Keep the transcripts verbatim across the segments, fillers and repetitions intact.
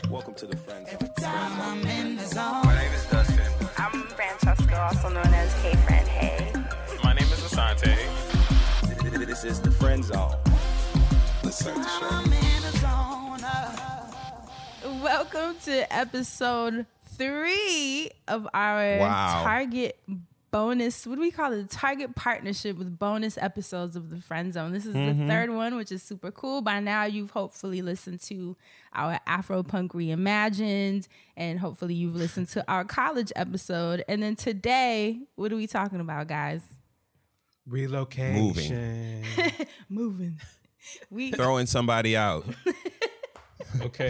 Welcome to the Friends Zone. Every time I'm in the zone. My name is Dustin. I'm Francesca, also known as Hey Friend Hey. My name is Asante. This is the Friend Zone. Let's start the show. I'm in the zone. Uh. Welcome to episode three of our Wow. Target bonus. What do we call it? Target partnership with bonus episodes of the Friend Zone. This is Mm-hmm. the third one, which is super cool. By now, you've hopefully listened to our Afro Punk Reimagined, and hopefully you've listened to our college episode. And then today, what are we talking about, guys? Relocation. Moving. We Throwing somebody out. Okay.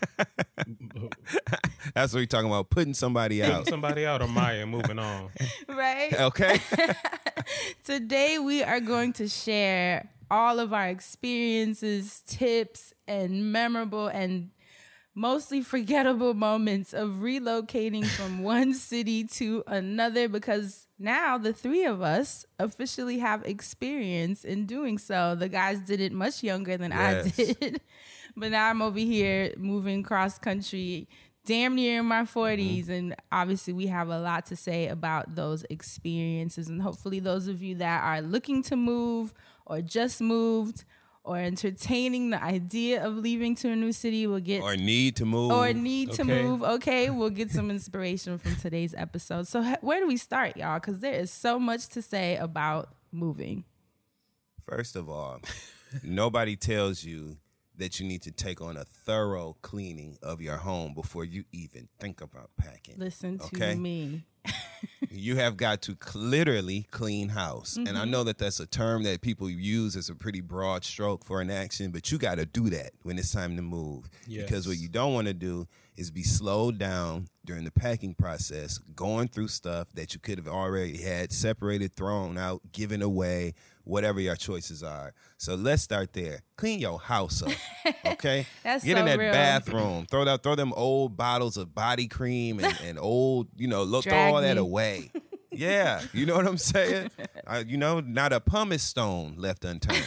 That's what we're talking about. Putting somebody Putting out. somebody out or Maya moving on. right. Okay. Today, we are going to share all of our experiences, tips, and memorable and mostly forgettable moments of relocating from one city to another, because now the three of us officially have experience in doing so. The guys did it much younger than Yes. I did, but now I'm over here moving cross country damn near in my forties, and obviously we have a lot to say about those experiences, and hopefully those of you that are looking to move or just moved or entertaining the idea of leaving to a new city will get Or need to move. or need to Okay. move, okay, we'll get some inspiration from today's episode. So h- where do we start, y'all? Because there is so much to say about moving. First of all, nobody tells you that you need to take on a thorough cleaning of your home before you even think about packing. Listen to Okay. me. You have got to literally clean house. And Mm-hmm. I know that that's a term that people use as a pretty broad stroke for an action, but you got to do that when it's time to move. Yes. Because what you don't want to do is be slowed down during the packing process, going through stuff that you could have already had separated, thrown out, given away, whatever your choices are. So let's start there. Clean your house up, okay? That's Get so in that real. bathroom. Throw that, throw them old bottles of body cream and, and old, you know, lo- throw Drag all that me. away. Yeah, you know what I'm saying? Uh, you know, not a pumice stone left unturned.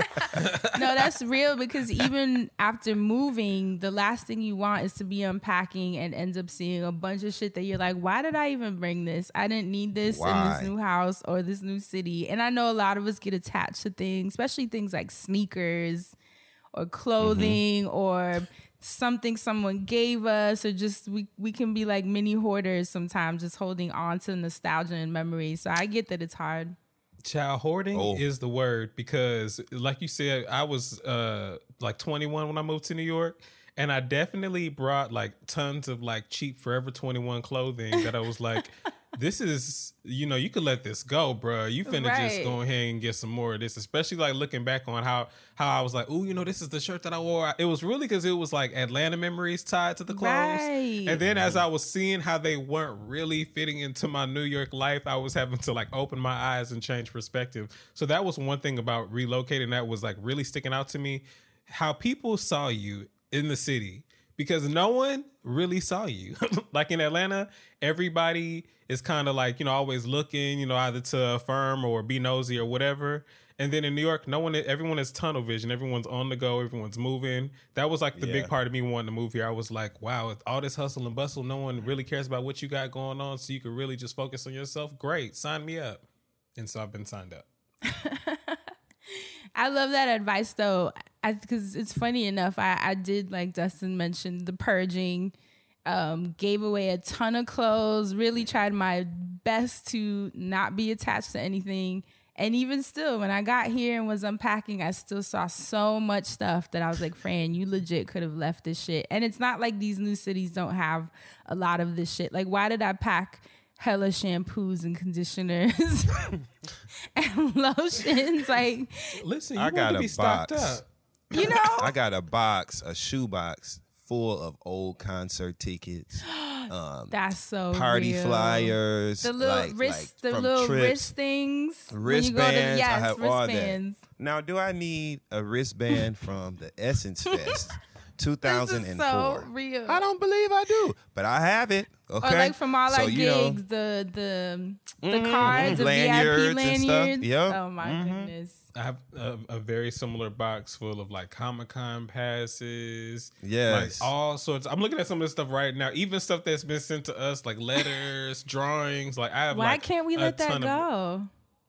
No, that's real, because even after moving, the last thing you want is to be unpacking and end up seeing a bunch of shit that you're like, why did I even bring this? I didn't need this in Why? this new house or this new city. And I know a lot of us get attached to things, especially things like sneakers or clothing or something someone gave us, or just we, we can be like mini hoarders sometimes, just holding on to nostalgia and memories. So I get that it's hard. Child hoarding Oh. is the word, because like you said, I was uh like twenty-one when I moved to New York, and I definitely brought like tons of like cheap Forever twenty-one clothing that I was like, this is, you know, you could let this go, bro. You finna just Right. go ahead and get some more of this, especially like looking back on how how I was like, oh, you know, this is the shirt that I wore. It was really because it was like Atlanta memories tied to the clothes. Right. And then as I was seeing how they weren't really fitting into my New York life, I was having to like open my eyes and change perspective. So that was one thing about relocating that was like really sticking out to me, how people saw you in the city, because no one really saw you. Like in Atlanta, everybody is kind of like, you know, always looking, you know, either to affirm or be nosy or whatever. And then in New York, no one, everyone is tunnel vision. Everyone's on the go. Everyone's moving. That was like the Yeah. big part of me wanting to move here. I was like, wow, with all this hustle and bustle, no one really cares about what you got going on. So you could really just focus on yourself. Great. Sign me up. And so I've been signed up. I love that advice though, because it's funny enough. I, I did, like Dustin mentioned, the purging, um, gave away a ton of clothes, really tried my best to not be attached to anything. And even still, when I got here and was unpacking, I still saw so much stuff that I was like, Fran, you legit could have left this shit. And it's not like these new cities don't have a lot of this shit. Like, why did I pack hella shampoos and conditioners and lotions? Like, Listen, you I want got to a be stocked box. up. you know, I got a box, a shoe box full of old concert tickets, um, that's so party real. flyers, The little like, wrist, like the from little trips. wrist things. when you go to- Wristbands, yes, I have all that. wristbands. Now, do I need a wristband from the Essence Fest two thousand four. This is so real. I don't believe I do, but I have it. Okay. Or like from all So, our you know, gigs, the the the Mhm, cards, the lanyards V I P and stuff. lanyards. Yep. Oh my Mhm. goodness. I have a, a very similar box full of like Comic Con passes, Yes. like all sorts. I'm looking at some of this stuff right now, even stuff that's been sent to us, like letters, drawings. Like I have. Why like, can't we a let that ton of- go?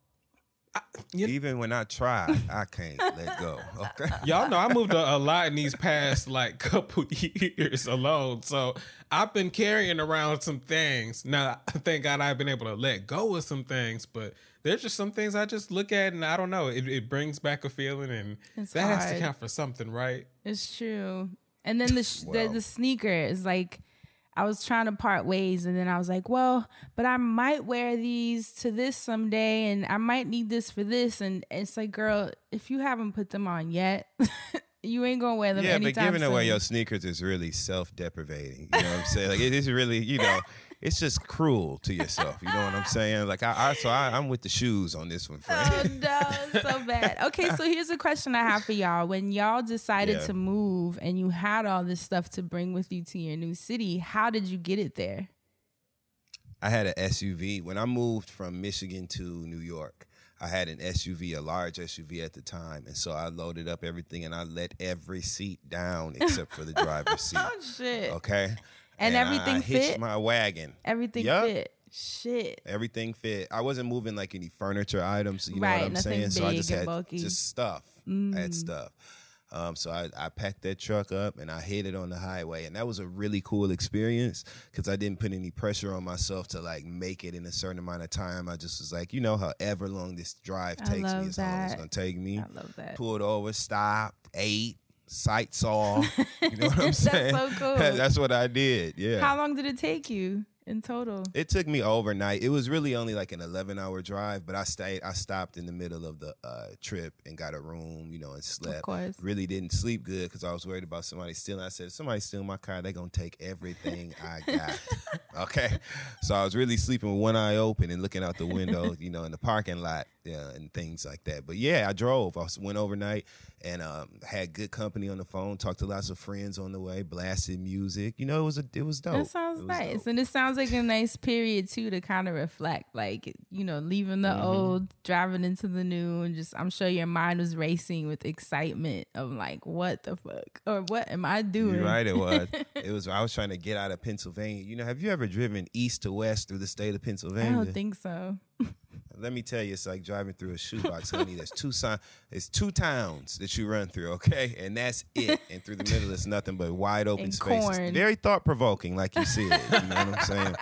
You- Even when I try, I can't let go. Okay. Y'all know I moved a, a lot in these past like couple years alone, so I've been carrying around some things. Now, thank God I've been able to let go of some things, but there's just some things I just look at and I don't know. It, it brings back a feeling, and It's that has to hard. count for something, right? It's true. And then the sh- Well. the, the sneaker is like, I was trying to part ways, and then I was like, well, but I might wear these to this someday, and I might need this for this. And it's like, girl, if you haven't put them on yet, you ain't gonna wear them Yeah, but anytime giving away soon. your sneakers is really self-deprecating. You know what I'm saying? Like it is really, you know, it's just cruel to yourself. You know what I'm saying? Like I, I so I, I'm with the shoes on this one, Oh friend. no, it's so bad. Okay, so here's a question I have for y'all. When y'all decided Yeah. to move and you had all this stuff to bring with you to your new city, how did you get it there? I had an S U V when I moved from Michigan to New York. I had an S U V, a large S U V at the time, and so I loaded up everything and I let every seat down except for the driver's seat. Oh shit. Okay, And I- everything I hitched fit? my wagon. Everything Yup. fit. Shit. Everything fit. I wasn't moving like any furniture items, you know Right, what I'm nothing saying? So I big just and had bulky. just stuff. I had stuff. Um, so I, I packed that truck up and I hit it on the highway, and that was a really cool experience because I didn't put any pressure on myself to like make it in a certain amount of time. I just was like, you know, however long this drive I takes love me is how long it's that. gonna take me. I love that. Pulled over, stopped, ate, sight saw. You know what I'm That's saying? so cool. That's what I did. Yeah. How long did it take you in total? It took me overnight. It was really only like an eleven hour drive, but I stayed. I stopped in the middle of the uh, trip and got a room, you know, and slept. Of course. Really didn't sleep good because I was worried about somebody stealing. I said, if somebody steal my car, they're gonna take everything I got. Okay, so I was really sleeping with one eye open and looking out the window, you know, in the parking lot, yeah, and things like that. But yeah, I drove. I went overnight and um, had good company on the phone. Talked to lots of friends on the way. Blasted music. You know, it was a, it was dope. That sounds It was nice. dope. And it sounds like a nice period too to kind of reflect, like, you know, leaving the Mm-hmm. old, driving into the new, and just I'm sure your mind was racing with excitement of like, what the fuck? Or what am I doing? You're right, it was. It was. I was trying to get out of Pennsylvania. You know, have you ever driven east to west through the state of I Pennsylvania? don't think so. Let me tell you, it's like driving through a shoebox, honey. There's two si- There's two towns that you run through, okay, and that's it. And through the middle, it's nothing but wide open And spaces. corn. Very thought provoking, like you said. You know what I'm saying?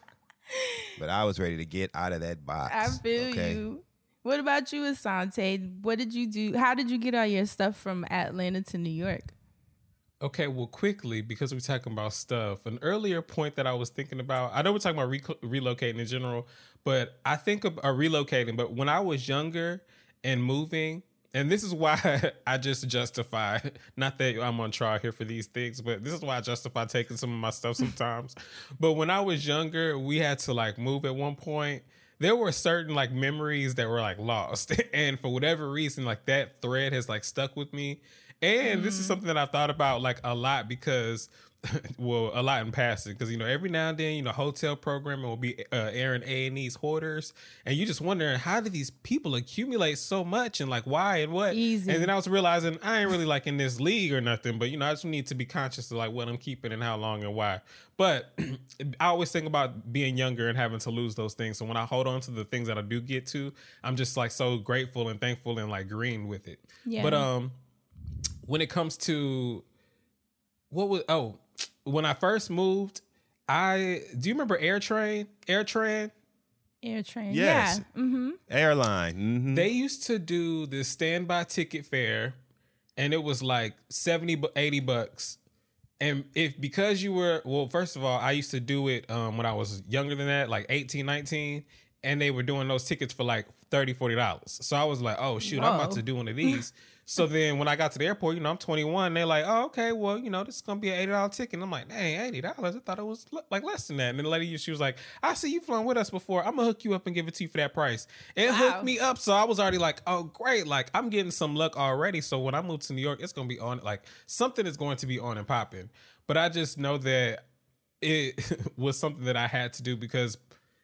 But I was ready to get out of that box. I feel okay? you. What about you, Asante? What did you do? How did you get all your stuff from Atlanta to New York? Okay, well, quickly, because we're talking about stuff, an earlier point that I was thinking about, I know we're talking about re- relocating in general, but I think of uh, relocating, but when I was younger and moving, and this is why I just justify, not that I'm on trial here for these things, but this is why I justify taking some of my stuff sometimes. But when I was younger, we had to like move at one point. There were certain like memories that were like lost. And for whatever reason, like that thread has like stuck with me. And mm. this is something that I've thought about like a lot because, well, a lot in passing. Because, you know, every now and then, you know, hotel programming will be uh, airing A and E's hoarders. And you just wondering, how do these people accumulate so much and like why and what? Easy. And then I was realizing I ain't really like in this league or nothing. But, you know, I just need to be conscious of like what I'm keeping and how long and why. But I always think about being younger and having to lose those things. So when I hold on to the things that I do get to, I'm just like so grateful and thankful and like green with it. Yeah. But um, when it comes to what was, oh, when I first moved, I, do you remember AirTrain? AirTrain? AirTrain. Yes. Yeah. Mm-hmm. Airline. Mhm. They used to do this standby ticket fare and it was like seventy, eighty bucks. And if, because you were, well, first of all, I used to do it um, when I was younger than that, like eighteen, nineteen, and they were doing those tickets for like thirty, forty dollars. So I was like, oh shoot, I'm about Whoa. to do one of these. So then when I got to the airport, you know, I'm twenty-one. They're like, oh, okay, well, you know, this is going to be an eighty dollars ticket. And I'm like, dang, eighty dollars? I thought it was like less than that. And then the lady, she was like, I see you flown with us before. I'm going to hook you up and give it to you for that price. And it Wow. hooked me up. So I was already like, oh, great. Like, I'm getting some luck already. So when I move to New York, it's going to be on, like, something is going to be on and popping. But I just know that it was something that I had to do because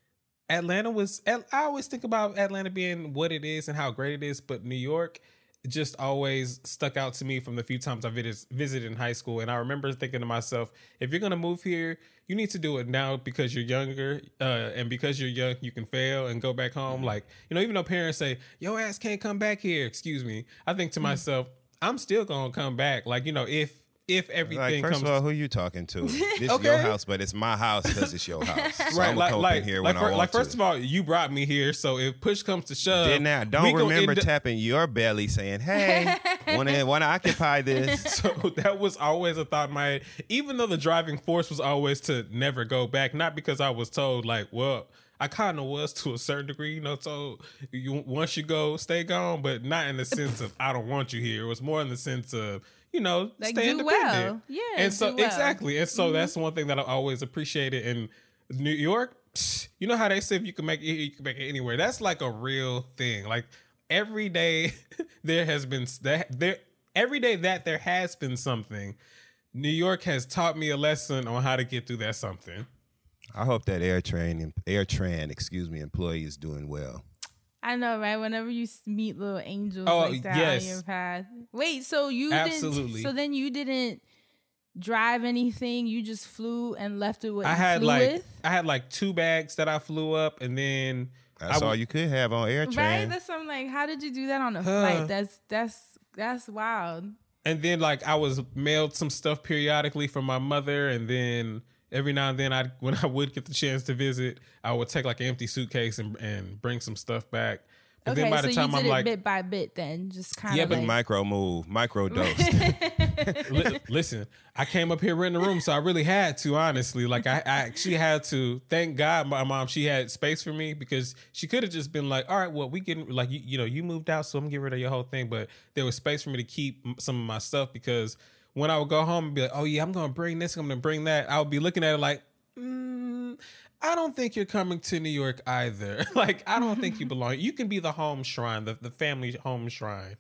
Atlanta was, I always think about Atlanta being what it is and how great it is, but New York just always stuck out to me from the few times I vis- visited in high school. And I remember thinking to myself, if you're going to move here, you need to do it now because you're younger. Uh, and because you're young, you can fail and go back home. Like, you know, even though parents say, your ass can't come back here, excuse me. I think to myself, I'm still going to come back. Like, you know, if, If everything Like, first comes, of all, who you talking to? This Okay. your house, but it's my house because it's your house. So right? I'm Like, come like, in here like, when fir- I want like first to. of all, you brought me here, so if push comes to shove, Then now, we don't gon' remember end up- tapping your belly saying, hey, want to want to occupy this. So that was always a thought in my head, even though the driving force was always to never go back, not because I was told like, well, I kind of was to a certain degree, you know, told you once you go, stay gone, but not in the sense of I don't want you here. It was more in the sense of, you know, Like, stay do independent. well. Yeah, and so do well. exactly, and so that's one thing that I always appreciated in New York. psh, You know how they say if you can make it, here, you can make it anywhere. That's like a real thing. Like every day, there has been that there. Every day that there has been something, New York has taught me a lesson on how to get through that something. I hope that AirTran, AirTran, excuse me, employee is doing well. I know, right? Whenever you s- meet little angels Oh, like that yes. on your path. Wait, so you Absolutely. didn't? So then you didn't drive anything? You just flew and left it with I you had flew like with? I had like two bags that I flew up, and then That's I w- all you could have on AirTran. Right? That's something like, how did you do that on a flight? That's that's that's wild. And then like I was mailed some stuff periodically from my mother, and then every now and then I when I would get the chance to visit, I would take like an empty suitcase and, and bring some stuff back. But Okay, then by so the time you did I'm it like, bit by bit, then just kind Yeah, of but like, Micro move, micro dose. li- listen, I came up here renting a room, so I really had to, honestly. Like I, I actually had to. Thank God my mom, she had space for me because she could have just been like, all right, well, we getting like you, you know, you moved out, so I'm getting rid of your whole thing. But there was space for me to keep m- some of my stuff because when I would go home and be like, oh yeah, I'm gonna bring this, I'm gonna bring that, I would be looking at it like, mm, I don't think you're coming to New York either. Like, I don't think you belong. You can be the home shrine, the, the family home shrine.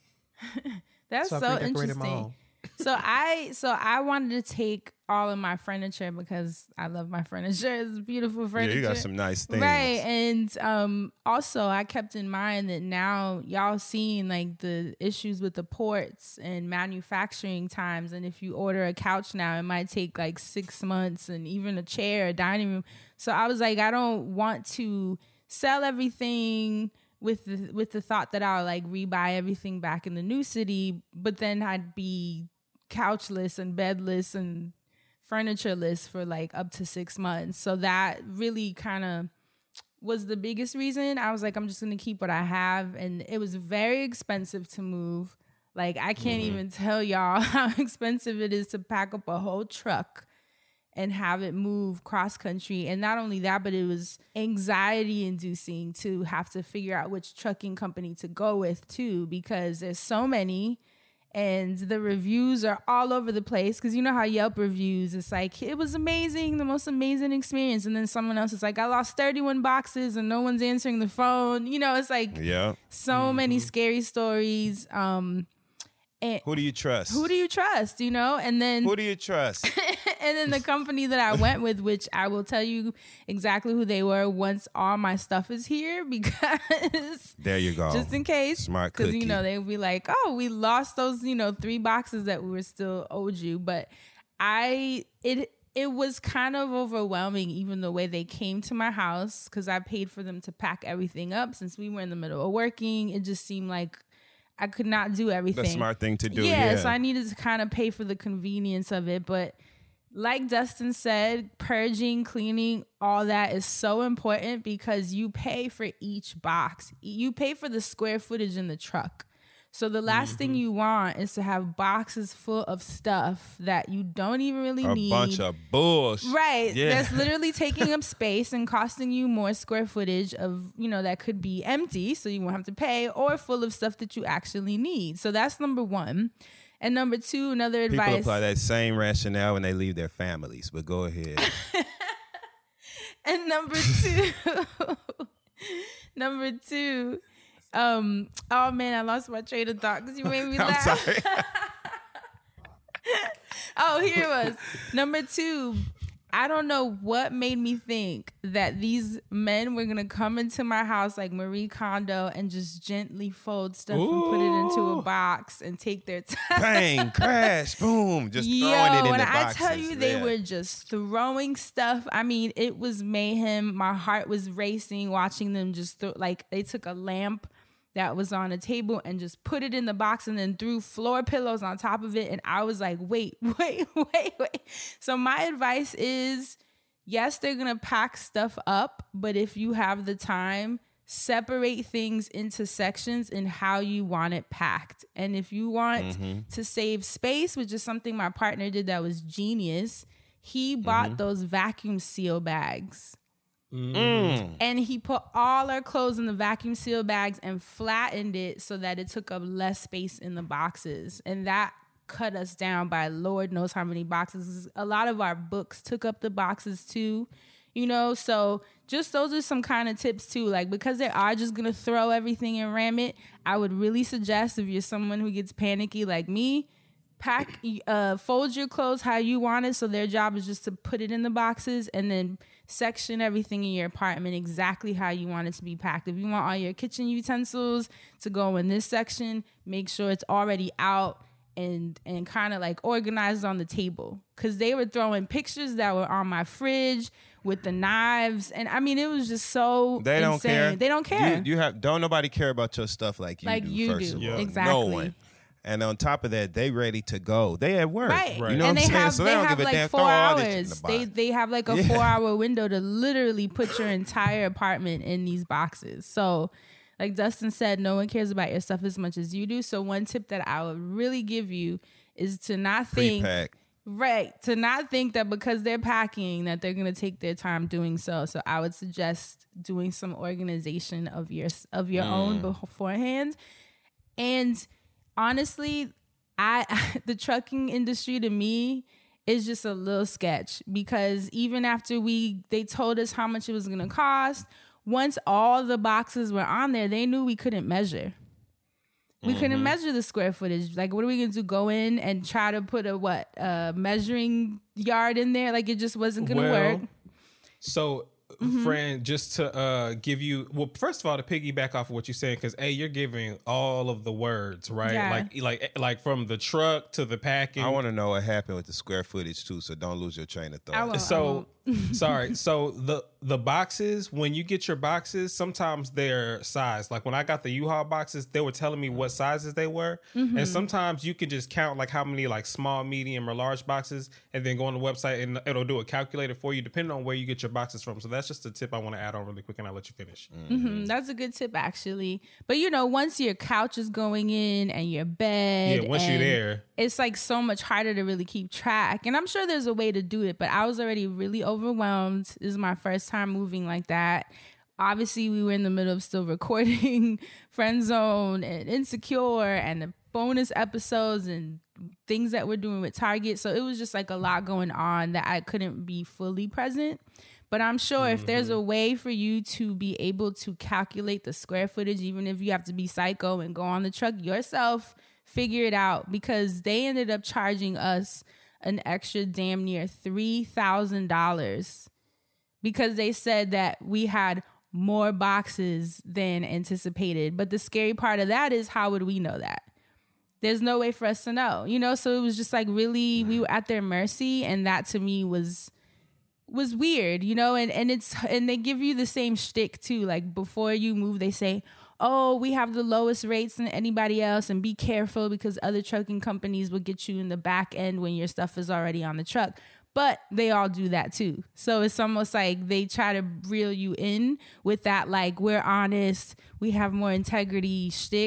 that's So so, I redecorated my interesting. home. So I so I wanted to take all of my furniture because I love my furniture. It's beautiful Yeah, furniture. you got some nice things. Right. And um also I kept in mind that now y'all seeing like the issues with the ports and manufacturing times, and if you order a couch now it might take like six months, and even a chair, a dining room. So I was like, I don't want to sell everything with the with the thought that I'll like rebuy everything back in the new city, but then I'd be couchless and bedless and furnitureless for like up to six months. So that really kind of was the biggest reason. I was like, I'm just gonna keep what I have, and it was very expensive to move. Like I can't Mm-hmm. even tell y'all how expensive it is to pack up a whole truck and have it move cross country. And not only that, but it was anxiety inducing to have to figure out which trucking company to go with too, because there's so many and the reviews are all over the place. Cause you know how Yelp reviews, it's like, it was amazing, the most amazing experience. And then someone else is like, I lost thirty-one boxes and no one's answering the phone. You know, it's like Yeah. so many scary stories. Um, and Who do you trust? who do you trust, you know? And then Who do you trust? and then the company that I went with, which I will tell you exactly who they were once all my stuff is here, because There you go. just in case, Smart because cookie. you know they'll be like, oh, we lost those, you know, three boxes that we were still owed you. But I it it was kind of overwhelming, even the way they came to my house, because I paid for them to pack everything up since we were in the middle of working. It just seemed like I could not do everything. The smart thing to do. Yeah, Yeah. so I needed to kind of pay for the convenience of it. But like Dustin said, purging, cleaning, all that is so important because you pay for each box. You pay for the square footage in the truck. So the last Mm-hmm. thing you want is to have boxes full of stuff that you don't even really A need. bunch of bullshit. Right. Yeah. That's literally taking up space and costing you more square footage of, you know, that could be empty, so you won't have to pay, or full of stuff that you actually need. So that's number one. And number two, another People advice. apply that same rationale when they leave their families, but go ahead. And number two, number two, um, oh man, I lost my train of thought because you made me I'm laugh. sorry. Oh, here it was. Number two, I don't know what made me think that these men were gonna come into my house like Marie Kondo and just gently fold stuff and put it into a Ooh. box and take their time. Bang, crash, boom, just Yo, throwing it in when the I boxes. tell you they Yeah. were just throwing stuff, I mean, it was mayhem. My heart was racing watching them just throw, like they took a lamp that was on a table and just put it in the box and then threw floor pillows on top of it. And I was like, wait, wait, wait, wait. So my advice is, yes, they're going to pack stuff up, but if you have the time, separate things into sections and how you want it packed. And if you want Mm-hmm. to save space, which is something my partner did that was genius, he bought Mm-hmm. those vacuum seal bags. Mm. And he put all our clothes in the vacuum seal bags and flattened it so that it took up less space in the boxes. And that cut us down by Lord knows how many boxes. A lot of our books took up the boxes too, you know? So just those are some kind of tips too. Like, because they are just going to throw everything and ram it, I would really suggest, if you're someone who gets panicky like me, pack, uh, fold your clothes how you want it. So their job is just to put it in the boxes, and then section everything in your apartment exactly how you want it to be packed. If you want all your kitchen utensils to go in this section, make sure it's already out and and kind of like organized on the table. Because they were throwing pictures that were on my fridge with the knives, and I mean, it was just so They don't insane. care. They don't care. You, you have don't nobody care about your stuff like you Like do. you first do. of Yeah. all. Exactly. No one. And on top of that, they ready to go. They at work. Right. Right. You know and what they I'm saying? have So they they don't have give a like damn. four Throw all this shit in the hours. They box. they have like a Yeah. four hour window to literally put your entire apartment in these boxes. So like Dustin said, no one cares about your stuff as much as you do. So one tip that I would really give you is to not think Pre-pack. right, to not think that because they're packing that they're gonna take their time doing so. So I would suggest doing some organization of your of your own beforehand. And honestly, I the trucking industry to me is just a little sketch, because even after we they told us how much it was going to cost, once all the boxes were on there, they knew we couldn't measure. We couldn't measure the square footage. Like, what are we going to do? Go in and try to put a what uh, measuring yard in there? Like, it just wasn't going to Well, work. So, Mm-hmm. friend, just to uh, give you, well, first of all, to piggyback off of what you're saying, because A, you're giving all of the words, right? Yeah. Like, like, like from the truck to the packing. I want to know what happened with the square footage too, so don't lose your train of thought. I won't. I So won't. sorry. So the the boxes, when you get your boxes, sometimes they're sized. Like when I got the U-Haul boxes, they were telling me what sizes they were, Mm-hmm. and sometimes you can just count like how many like small, medium, or large boxes, and then go on the website and it'll do a calculator for you depending on where you get your boxes from. So that's just a tip I want to add on really quick, and I'll let you finish. Mhm, that's a good tip, actually. But you know, once your couch is going in and your bed, Yeah, once you're and there. it's like so much harder to really keep track. And I'm sure there's a way to do it, but I was already really overwhelmed. This is my first time moving like that. Obviously, we were in the middle of still recording Friend Zone and Insecure and the bonus episodes and things that we're doing with Target. So it was just like a lot going on that I couldn't be fully present. But I'm sure if there's a way for you to be able to calculate the square footage, even if you have to be psycho and go on the truck yourself, figure it out, because they ended up charging us an extra damn near three thousand dollars because they said that we had more boxes than anticipated. But the scary part of that is, how would we know that? There's no way for us to know, you know? So it was just like, really, we were at their mercy. And that to me was was weird, you know? And and it's and they give you the same shtick too. Like before you move, they say, oh, we have the lowest rates than anybody else, and be careful because other trucking companies will get you in the back end when your stuff is already on the truck. But they all do that too. So it's almost like they try to reel you in with that, like, we're honest, we have more integrity shtick.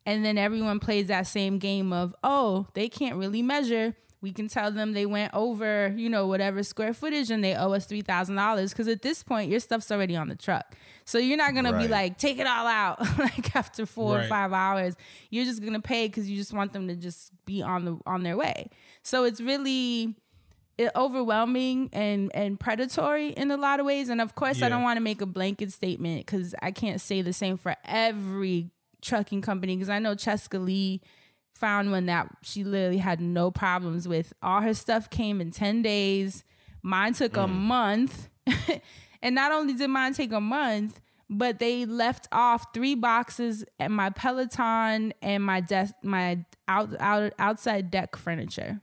And then everyone plays that same game of, oh, they can't really measure. We can tell them they went over, you know, whatever square footage and they owe us three thousand dollars. Because at this point, your stuff's already on the truck. So you're not going to be Right. like, take it all out like after four Right. or five hours. You're just going to pay because you just want them to just be on the on their way. So it's really it, overwhelming and, and predatory in a lot of ways. And of course, Yeah. I don't want to make a blanket statement because I can't say the same for every trucking company. Because I know Cheska Lee found one that she literally had no problems with. All her stuff came in ten days. Mine took Mm. a month. And not only did mine take a month, but they left off three boxes and my Peloton and my desk, my out, out outside deck furniture.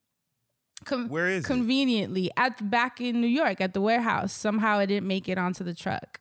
Com- Where is it? Conveniently at back in New York at the warehouse. Somehow it didn't make it onto the truck.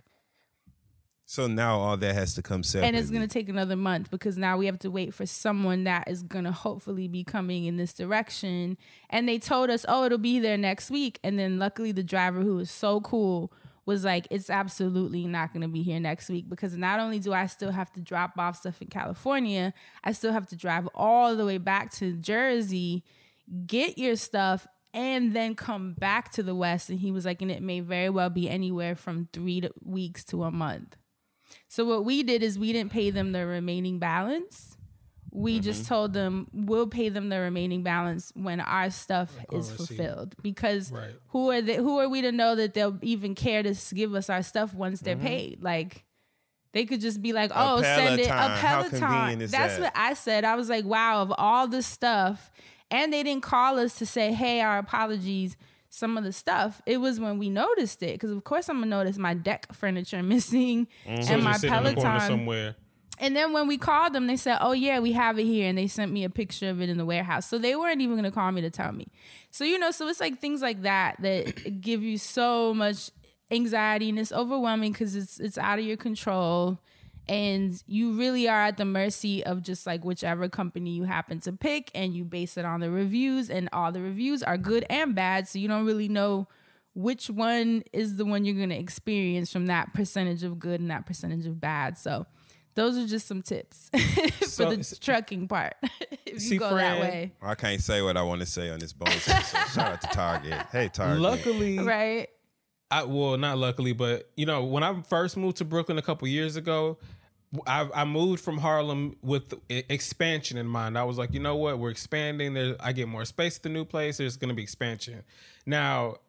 So now all that has to come separately. And it's going to take another month because now we have to wait for someone that is going to hopefully be coming in this direction. And they told us, oh, it'll be there next week. And then luckily the driver, who was so cool, was like, it's absolutely not going to be here next week because not only do I still have to drop off stuff in California, I still have to drive all the way back to Jersey, get your stuff, and then come back to the West. And he was like, and it may very well be anywhere from three to weeks to a month. So what we did is we didn't pay them the remaining balance. We Mm-hmm. just told them we'll pay them the remaining balance when our stuff is on receipt. fulfilled. Because Right. who are they, who are we to know that they'll even care to s- give us our stuff once they're Mm-hmm. paid? Like they could just be like, "Oh, A send it a Peloton. How Peloton." convenient is That's that? what I said. I was like, "Wow, of all the stuff," and they didn't call us to say, "Hey, our apologies." Some of the stuff, it was when we noticed it, because of course I'm gonna notice my deck furniture missing So and it's my just sitting in the corner Peloton. somewhere. And then when we called them, they said, oh, yeah, we have it here. And they sent me a picture of it in the warehouse. So they weren't even going to call me to tell me. So, you know, so it's like things like that that give you so much anxiety and it's overwhelming because it's it's out of your control. And you really are at the mercy of just like whichever company you happen to pick, and you base it on the reviews, and all the reviews are good and bad. So you don't really know which one is the one you're going to experience from that percentage of good and that percentage of bad. So those are just some tips for So- the trucking part. If you See, go that friend, way. I can't say what I want to say on this bonus episode. Shout out to Target. Hey, Target. Luckily, Right. I, well, not luckily, but you know, when I first moved to Brooklyn a couple years ago, I, I moved from Harlem with e- expansion in mind. I was like, you know what, we're expanding. There, I get more space at the new place. There's going to be expansion. Now,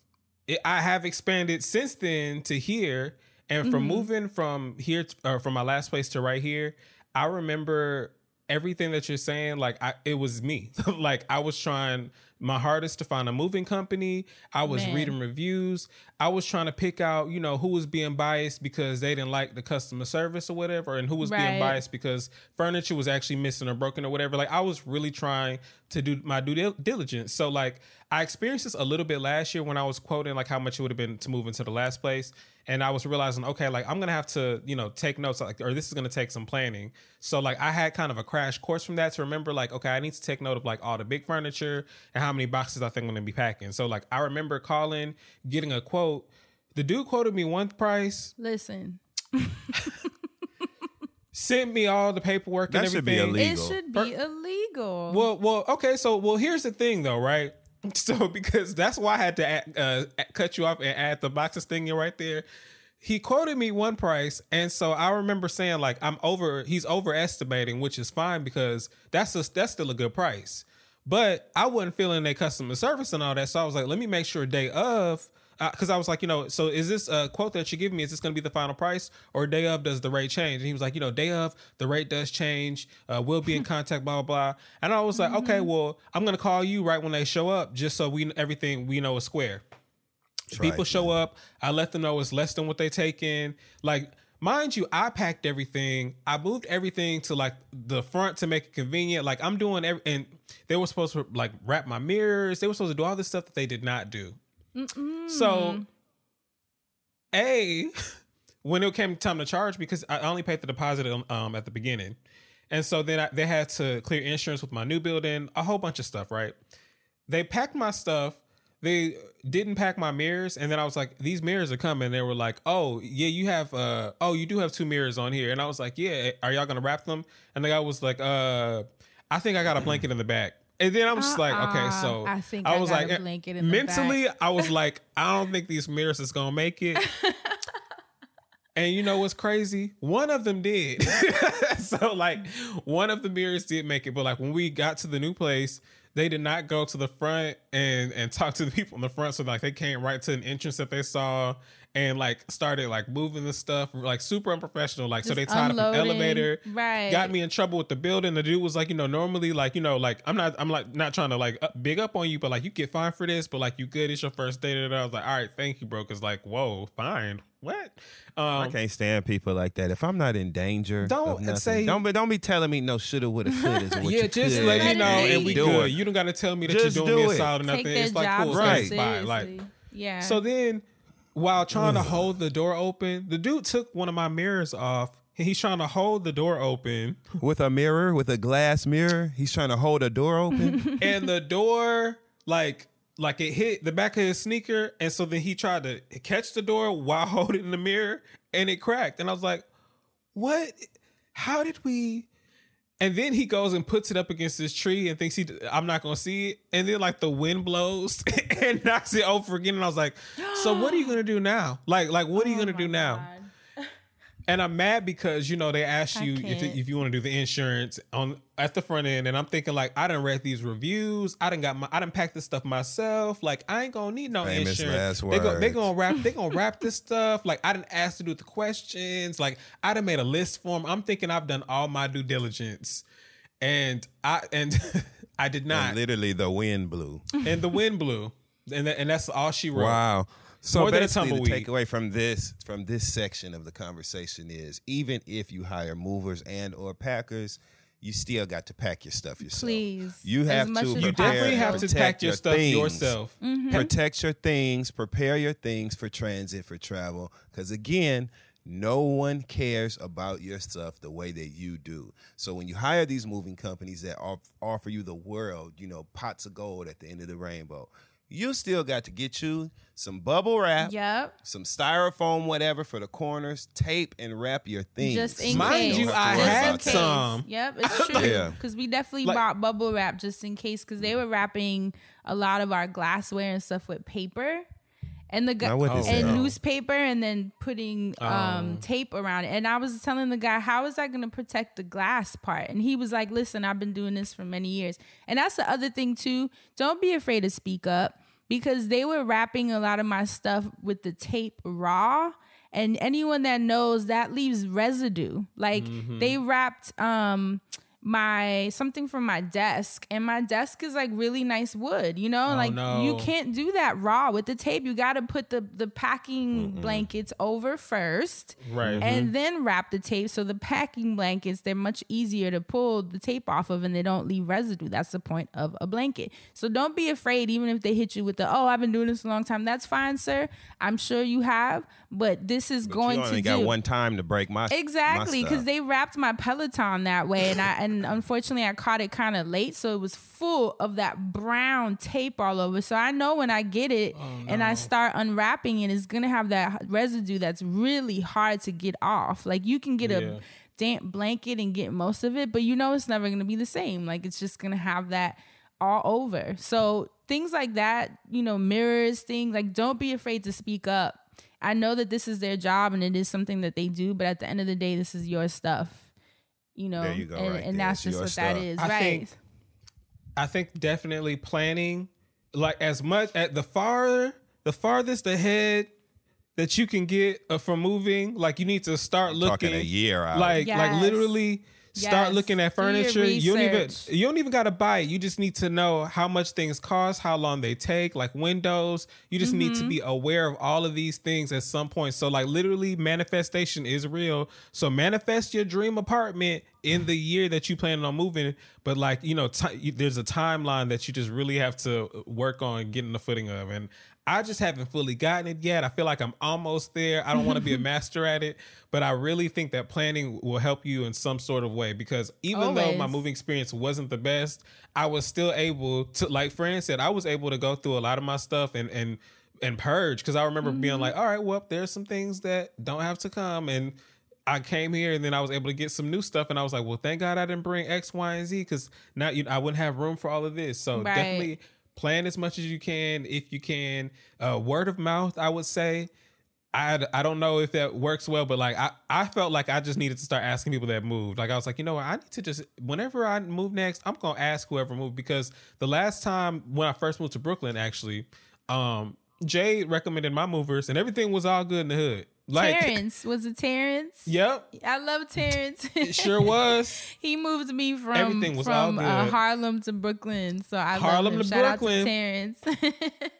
it, I have expanded since then to here, and from moving from here to, or from my last place to right here, I remember everything that you're saying. Like, I, it was me. Like, I was trying my hardest to find a moving company. I was Man. reading reviews. I was trying to pick out, you know, who was being biased because they didn't like the customer service or whatever, and who was Right. being biased because furniture was actually missing or broken or whatever. Like, I was really trying to do my due dil- diligence. So, like, I experienced this a little bit last year when I was quoting like how much it would have been to move into the last place. And I was realizing, okay, like I'm gonna have to, you know, take notes, like, or this is gonna take some planning. So like I had kind of a crash course from that to remember, like, okay, I need to take note of like all the big furniture and how many boxes I think I'm gonna be packing. So like I remember calling, getting a quote. The dude quoted me one price, Listen, sent me all the paperwork That and should be everything. illegal. it should be illegal. Well, well, okay. So, well, here's the thing, though, right? So, because that's why I had to add, uh, cut you off and add the boxes thing in right there. He quoted me one price, and so I remember saying like, "I'm over." He's overestimating, which is fine because that's a, that's still a good price. But I wasn't feeling their customer service and all that, so I was like, "Let me make sure day of." Because uh, I was like, you know, so is this a quote that you give me? Is this going to be the final price, or day of does the rate change? And he was like, you know, day of the rate does change. Uh, we'll be in contact, blah blah blah. And I was like, okay, well, I'm going to call you right when they show up, just so we everything we know is square. People right, show up. I let them know it's less than what they take in. Like, mind you, I packed everything. I moved everything to like the front to make it convenient. Like I'm doing every, and they were supposed to like wrap my mirrors. They were supposed to do all this stuff that they did not do. So, A, when it came time to charge, because I only paid the deposit um, at the beginning. And so then I, they had to clear insurance with my new building, a whole bunch of stuff, right? They packed my stuff. they didn't pack my mirrors, and then I was like, these mirrors are coming. They were like, oh yeah, you have uh oh you do have two mirrors on here, and I was like, yeah, are y'all gonna wrap them? And the guy was like, uh I think I got a blanket in the back. And then I'm just like, okay, so I think I was got like, a blanket in the mentally, back. I was like, I don't think these mirrors is gonna make it. And you know what's crazy? One of them did. So like one of the mirrors did make it, but like when we got to the new place, they did not go to the front and and talk to the people in the front. So like they came right to an entrance that they saw and like started like moving the stuff like super unprofessional. Like so Just they tied unloading. up an elevator, Right. got me in trouble with the building. The dude was like, you know, normally like, you know, like I'm not I'm like not trying to like up, big up on you, but like you get fined for this, but like you good, it's your first day. I was like, all right, thank you, bro. Cause like, whoa, fine. What? Um, I can't stand people like that. If I'm not in danger, Don't of nothing, say- don't be don't be telling me no shoulda, woulda, coulda. What yeah, you just could let me know and and we do good. it. You don't got to tell me that Just you're doing me do a it. solid or Take nothing. their It's like job cool, so Right. stand by. Like seriously. Yeah. so then, while trying to hold the door open, the dude took one of my mirrors off. And he's trying to hold the door open, With a mirror, with a glass mirror, he's trying to hold a door open. and the door like like it hit the back of his sneaker, and so then he tried to catch the door while holding the mirror, and it cracked. And I was like, "What? How did we?" And then he goes and puts it up against this tree and thinks he I'm not gonna see it. And then like the wind blows and knocks it over again. And I was like, "So what are you gonna do now? Like like what are you Oh gonna do now?" And I'm mad because, you know, they asked I you if, can't. if you want to do the insurance on at the front end. And I'm thinking like, I done read these reviews. I done got my, I done packed this stuff myself. Like, I ain't gonna need no Famous insurance. last They go, they words. gonna wrap, they gonna wrap this stuff. Like, I done asked to do the questions. Like, I done made a list for them. I'm thinking I've done all my due diligence. And I, and I did not. And literally, the wind blew. And the wind blew. And, that, and that's all she wrote. Wow. So More than a basically, the tumbleweed. takeaway from this from this section of the conversation is, even if you hire movers and or packers, you still got to pack your stuff yourself. Please, you as have much to as You prepare, definitely have to protect pack your stuff things. yourself. Protect your things, prepare your things for transit, for travel. Because again, no one cares about your stuff the way that you do. So when you hire these moving companies that off- offer you the world, you know, pots of gold at the end of the rainbow, you still got to get you some bubble wrap, Yep. some styrofoam, whatever for the corners, tape and wrap your things. Just in Mind case. you, don't I have to worry had about that. some. Yep, it's true. Yeah. Because we definitely Like- bought bubble wrap just in case, because they were wrapping a lot of our glassware and stuff with paper. And the guy Now what this and hell? newspaper, and then putting um, Oh. tape around it. And I was telling the guy, how is that going to protect the glass part? And he was like, "Listen, I've been doing this for many years." And that's the other thing too. Don't be afraid to speak up, because they were wrapping a lot of my stuff with the tape raw. And anyone that knows, that leaves residue. Like they wrapped um my something from my desk, and my desk is like really nice wood, you know, Oh, like no. you can't do that raw with the tape. You got to put the the packing blankets over first, Right. and then wrap the tape. So the packing blankets, they're much easier to pull the tape off of, and they don't leave residue. That's the point of a blanket. So don't be afraid, even if they hit you with the, "Oh, I've been doing this a long time." That's fine, sir. I'm sure you have, but this is But going you only to got do one time to break my Exactly, my because stuff. they wrapped my Peloton that way, and I and unfortunately I caught it kind of late, so it was full of that brown tape all over. So I know when I get it and I start unwrapping it, it's gonna have that residue that's really hard to get off. Like you can get Yeah. a damp blanket and get most of it, but you know it's never gonna be the same. Like it's just gonna have that all over. So things like that, you know, mirrors, things like, don't be afraid to speak up. I know that this is their job and it is something that they do, but at the end of the day, this is your stuff. You know, There you go, and, right and there. that's It's just your what that stuff. is, I right? think- I think definitely planning, like as much at the far the farthest ahead that you can get uh, from moving, like you need to start looking talking a year out. like Yes. like literally start Yes. looking at Do your furniture. You don't even research. you don't even got to buy it. You just need to know how much things cost, how long they take, like windows. You just need to Mm-hmm. be aware of all of these things at some point. So like literally manifestation is real. So manifest your dream apartment in the year that you plan on moving, but like, you know, t- you, there's a timeline that you just really have to work on getting the footing of. And I just haven't fully gotten it yet. I feel like I'm almost there. I don't want to be a master at it, but I really think that planning will help you in some sort of way, because even Always. though my moving experience wasn't the best, I was still able to, like Fran said, I was able to go through a lot of my stuff and, and, and purge. Cause I remember mm-hmm. being like, all right, well, there's some things that don't have to come. And I came here and then I was able to get some new stuff, and I was like, well, thank God I didn't bring X, Y, and Z, because now you know, I wouldn't have room for all of this. So right. definitely plan as much as you can if you can. Uh, word of mouth, I would say. I, I don't know if that works well, but like I, I felt like I just needed to start asking people that moved. Like I was like, you know what, I need to just, whenever I move next, I'm gonna ask whoever moved, because the last time when I first moved to Brooklyn, actually, um, Jay recommended my movers and everything was all good in the hood. Like, Terrence. Was it Terrence? Yep. I love Terrence. It sure was. He moved me from, Everything was from all uh, good. Harlem to Brooklyn. So I Harlem love him. to Shout Brooklyn. out to Terrence.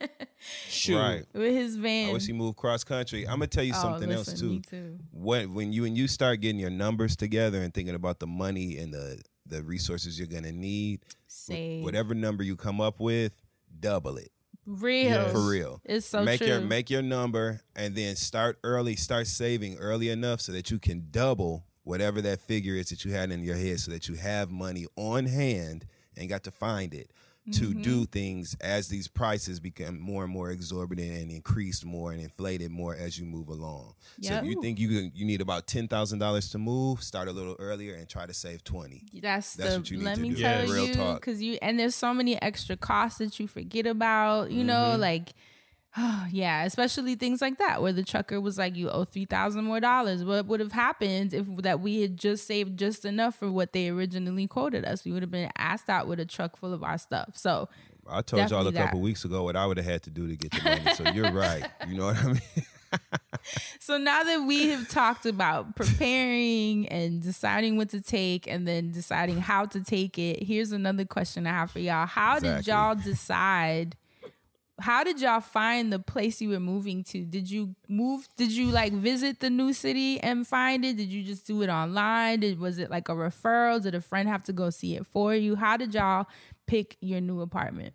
Shoot. Right. With his van. I wish he moved cross country. I'm gonna tell you Oh, something listen, else me too. too. When when you and you start getting your numbers together and thinking about the money and the the resources you're gonna need, Save. whatever number you come up with, double it. Real. Yes. For real. It's so make true. your make your number and then start early, start saving early enough so that you can double whatever that figure is that you had in your head, so that you have money on hand and got to find it to Mm-hmm. do things as these prices become more and more exorbitant and increased more and inflated more as you move along. So Yep. if you think you can, you need about ten thousand dollars to move, start a little earlier and try to save twenty. That's, That's the what you need let to me do. tell Yes. Real you, talk. because you and there's so many extra costs that you forget about. You know, Mm-hmm. like oh, yeah, especially things like that where the trucker was like, "You owe three thousand more dollars." What would have happened if that we had just saved just enough for what they originally quoted us? We would have been asked out with a truck full of our stuff. So I told y'all a Definitely couple that. weeks ago what I would have had to do to get the money. So you're right. You know what I mean? So now that we have talked about preparing and deciding what to take and then deciding how to take it, here's another question I have for y'all. How did Exactly. y'all decide? How did y'all find the place you were moving to? Did you move? Did you like visit the new city and find it? Did you just do it online? Did, was it like a referral? Did a friend have to go see it for you? How did y'all pick your new apartment?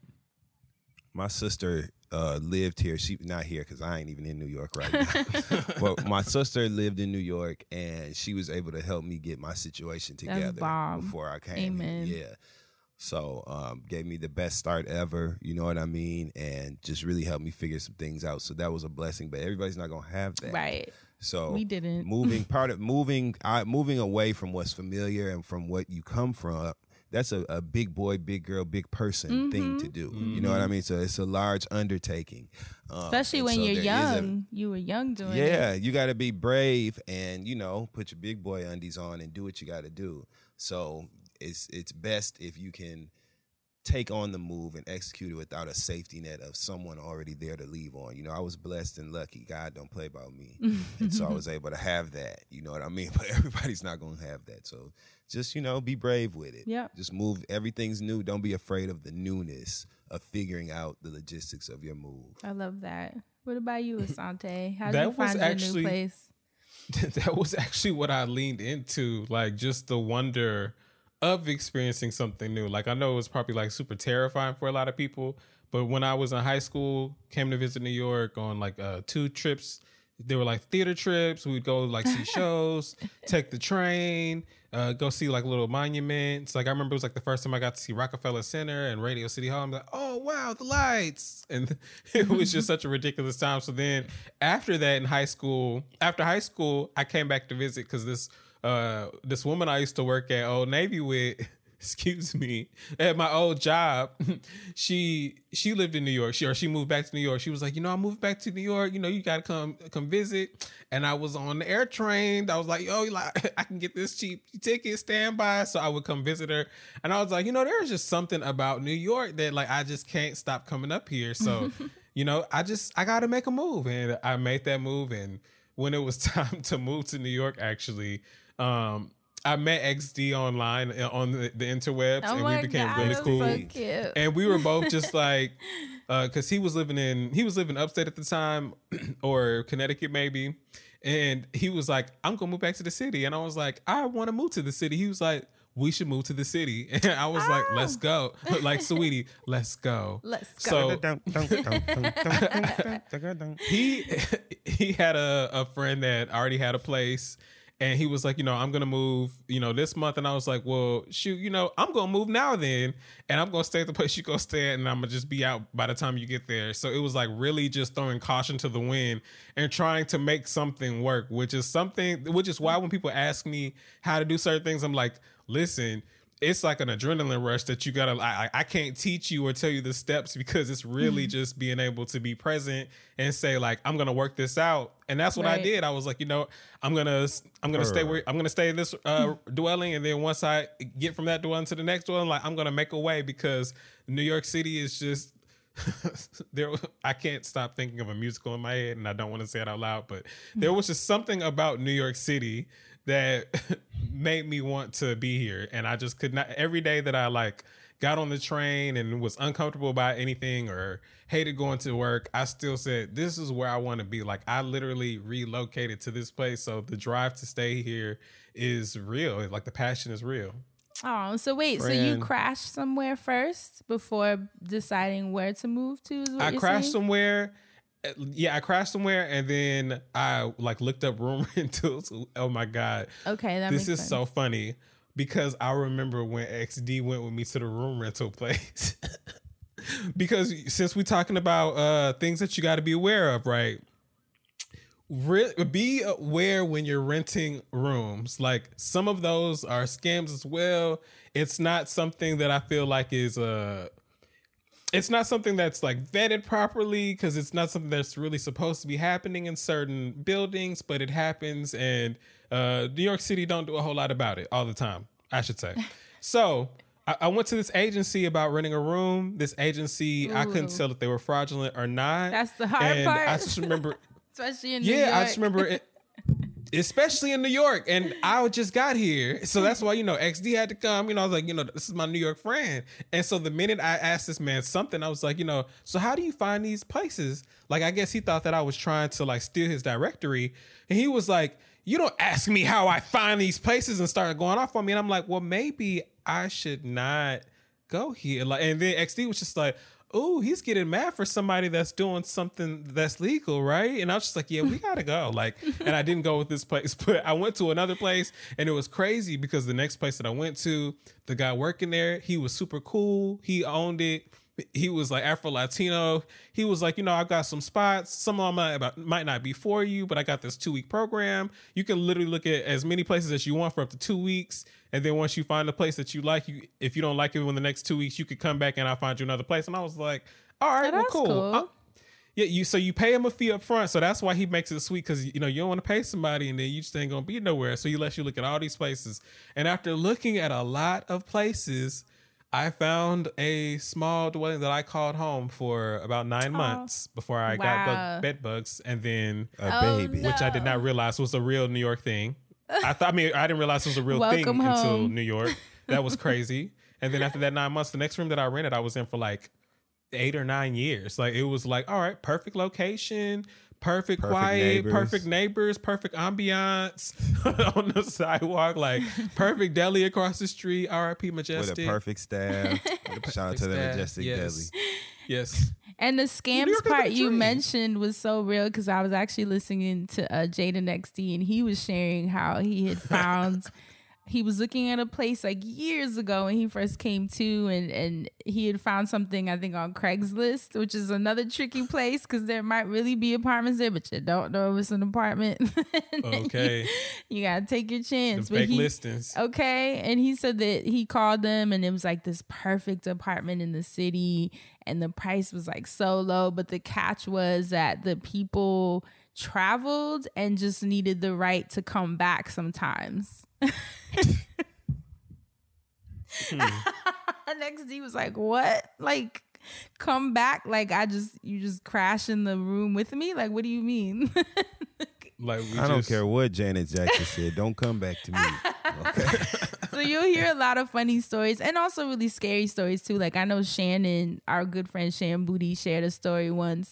My sister uh, lived here. She not here because I ain't even in New York right now. But my sister lived in New York, and she was able to help me get my situation That's together bomb. before I came. Amen. Here. Yeah. So um, gave me the best start ever. You know what I mean? And just really helped me figure some things out. So that was a blessing. But everybody's not gonna have that. Right. So We didn't. moving part of moving I, moving away from what's familiar and from what you come from. That's a, a big boy, big girl, big person thing to do. You know what I mean? So it's a large undertaking. Um, Especially and when so you're there is young. You were young doing A, it. yeah, you got to be brave and, you know, put your big boy undies on and do what you got to do. So it's it's best if you can take on the move and execute it without a safety net of someone already there to leave on. You know, I was blessed and lucky. God don't play about me. And so I was able to have that. You know what I mean? But everybody's not going to have that. So just, you know, be brave with it. Yep. Just move. Everything's new. Don't be afraid of the newness of figuring out the logistics of your move. I love that. What about you, Asante? How did That you was find your actually- new place? That was actually what I leaned into, like just the wonder of experiencing something new. Like I know it was probably like super terrifying for a lot of people, but when I was in high school, came to visit New York on like uh, two trips. They were like theater trips. We'd go like see shows, take the train, uh, go see like little monuments. Like I remember it was like the first time I got to see Rockefeller Center and Radio City Hall. I'm like, oh wow, the lights. And it was just such a ridiculous time. So then after that in high school, after high school, I came back to visit because this uh, this woman I used to work at Old Navy with, excuse me, at my old job, she she lived in New York. She or she moved back to New York. She was like, you know, I moved back to New York. You know, you gotta come come visit. And I was on the air train. I was like, yo, like I can get this cheap ticket, standby. So I would come visit her. And I was like, you know, there's just something about New York that like I just can't stop coming up here. So, you know, I just I gotta make a move. And I made that move. And when it was time to move to New York, actually, um, I met X D online on the, the interwebs, Oh and my we became God, really that's cool. so cute. And we were both just like, because he was living in he was living upstate at the time, or Connecticut maybe, And he was like, I'm gonna move back to the city. And I was like, I want to move to the city. He was like, we should move to the city. And I was like, let's go. Like, sweetie, let's go. Let's go. So he he had a, a friend that already had a place. And he was like, you know, I'm going to move, you know, this month. And I was like, well, shoot, you know, I'm going to move now then. And I'm going to stay at the place you go stay at. And I'm going to just be out by the time you get there. So it was like really just throwing caution to the wind and trying to make something work, which is something, which is why when people ask me how to do certain things, I'm like, listen, it's like an adrenaline rush that you gotta, I, I can't teach you or tell you the steps because it's really mm-hmm. just being able to be present and say like, I'm going to work this out. And that's what right. I did. I was like, you know, I'm going to, I'm going to stay where I'm going to stay in this uh, dwelling. And then once I get from that dwelling to the next dwelling, like I'm going to make a way because New York City is just there. I can't stop thinking of a musical in my head and I don't want to say it out loud, but there was just something about New York City that made me want to be here. And I just could not, every day that I like got on the train and was uncomfortable about anything or hated going to work, I still said, this is where I want to be. Like I literally relocated to this place. So the drive to stay here is real. Like the passion is real. Oh, so wait, Friend. so you crashed somewhere first before deciding where to move to? Is what I you're crashed saying? somewhere. Yeah, I crashed somewhere and then I like looked up room rentals. Oh my God. Okay, that this makes is sense. so funny because I remember when X D went with me to the room rental place. Because since we're talking about uh, things that you got to be aware of, right? Re- be aware when you're renting rooms. Like some of those are scams as well. It's not something that I feel like is a uh, it's not something that's like vetted properly because it's not something that's really supposed to be happening in certain buildings, but it happens. And uh, New York City don't do a whole lot about it all the time, I should say. So I, I went to this agency about renting a room. This agency, Ooh. I couldn't tell if they were fraudulent or not. That's the hard and part. I just remember, especially in New yeah, York. I just remember it. Especially in New York. And I just got here. So that's why, you know, X D had to come. You know, I was like, you know, this is my New York friend. And so the minute I asked this man something, I was like, you know, so how do you find these places? Like, I guess he thought that I was trying to like steal his directory. And he was like, you don't ask me how I find these places, and started going off on me. And I'm like, well, maybe I should not go here. Like, and then X D was just like, oh, he's getting mad for somebody that's doing something that's legal, right? And I was just like, yeah, we gotta go. Like, and I didn't go with this place, but I went to another place, and it was crazy because the next place that I went to, the guy working there, he was super cool. He owned it. He was like Afro-Latino. He was like, you know, I've got some spots. Some of them might, might not be for you, but I got this two-week program. You can literally look at as many places as you want for up to two weeks. And then once you find a place that you like, you if you don't like it within the next two weeks, you could come back and I'll find you another place. And I was like, all right, oh, well, cool. cool. Uh, yeah, you so you pay him a fee up front. So that's why he makes it sweet, because, you know, you don't want to pay somebody and then you just ain't going to be nowhere. So he lets you look at all these places. And after looking at a lot of places, I found a small dwelling that I called home for about nine oh. months before I wow. got bug, bed bugs, and then a oh, baby, no. which I did not realize was a real New York thing. I thought, I mean, I didn't realize it was a real thing Welcome until home. New York. That was crazy. And then after that nine months, the next room that I rented, I was in for like eight or nine years. Like, it was like, all right, perfect location. Perfect, Perfect quiet, neighbors. perfect neighbors, perfect ambiance on the sidewalk, like perfect deli across the street, R I P Majestic. With a perfect staff. Shout out to the staff. Majestic Yes. Deli. Yes. And the New scams York is part a you dream. mentioned was so real, because I was actually listening to uh, Jaden X D, and he was sharing how he had found he was looking at a place like years ago when he first came to, and and he had found something, I think, on Craigslist, which is another tricky place because there might really be apartments there, but you don't know if it's an apartment. Okay. you, you gotta take your chance. The But fake he- listings. Okay. And he said that he called them and it was like this perfect apartment in the city, and the price was like so low. But the catch was that the people traveled and just needed the right to come back sometimes. Hmm. And X D was like, what? Like, come back? Like, I just, you just crash in the room with me? Like, what do you mean? Like, we I don't just- care what Janet Jackson said. Don't come back to me. Okay. So you'll hear a lot of funny stories and also really scary stories too. Like, I know Shannon, our good friend Shan Booty, shared a story once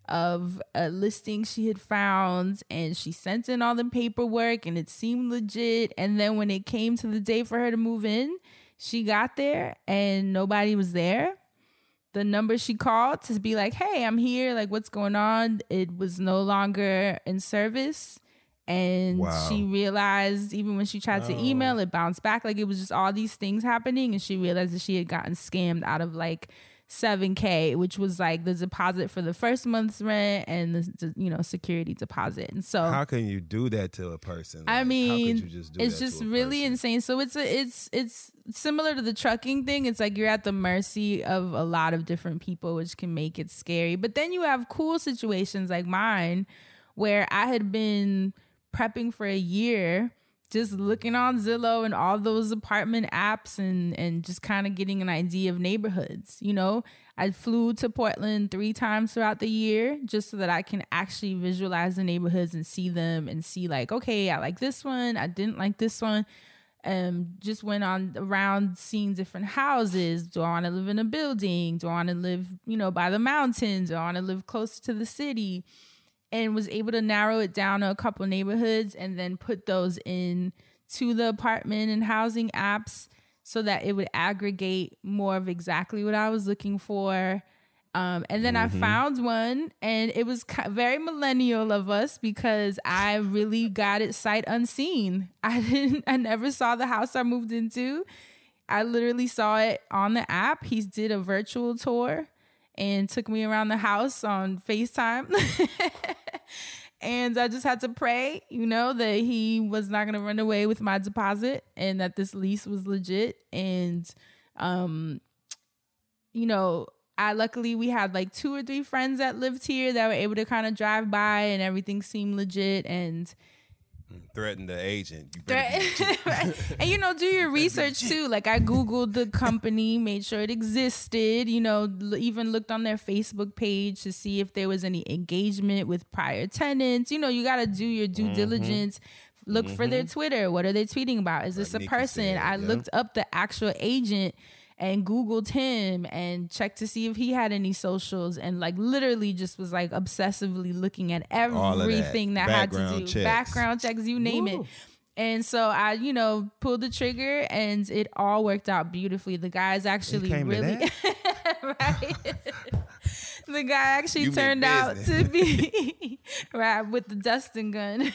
of a listing she had found, and she sent in all the paperwork and it seemed legit. And then when it came to the day for her to move in, she got there and nobody was there. The number she called to be like, hey, I'm here, like, what's going on? It was no longer in service. And Wow. she realized, even when she tried to email, it bounced back. Like, it was just all these things happening. And she realized that she had gotten scammed out of like seven K, which was like the deposit for the first month's rent and the, the you know, security deposit. And so How can you do that to a person? I Like, mean, how could you just do it's that just to a really person? insane. So it's a, it's it's similar to the trucking thing. It's like you're at the mercy of a lot of different people, which can make it scary. But then you have cool situations like mine, where I had been prepping for a year, just looking on Zillow and all those apartment apps and and just kind of getting an idea of neighborhoods. You know, I flew to Portland three times throughout the year just so that I can actually visualize the neighborhoods and see them and see like, okay, I like this one, I didn't like this one. Um, just went on around seeing different houses. Do I want to live in a building? Do I want to live, you know, by the mountains? Do I want to live close to the city? And was able to narrow it down to a couple neighborhoods and then put those in to the apartment and housing apps so that it would aggregate more of exactly what I was looking for. Um, and then Mm-hmm. I found one, and it was ki- very millennial of us because I really got it sight unseen. I didn't, I never saw the house I moved into. I literally saw it on the app. He did a virtual tour and took me around the house on FaceTime. And I just had to pray, you know, that he was not going to run away with my deposit and that this lease was legit. And, um, you know, I luckily we had like two or three friends that lived here that were able to kind of drive by and everything seemed legit. And Threaten the agent. You better be legit. and you know, do your research too. Like I Googled the company, made sure it existed, you know, l- even looked on their Facebook page to see if there was any engagement with prior tenants. You know, you got to do your due diligence. Look for their Twitter. What are they tweeting about? Is this Like a Nika person? said, I yeah. looked up the actual agent and Googled him and checked to see if he had any socials and like literally just was like obsessively looking at All of that. everything that, had to Background do checks. background checks, you name it. And so I, you know, pulled the trigger and it all worked out beautifully. The guy's actually came to really right. The guy actually You meant turned out business. to be right with the Dustin gun.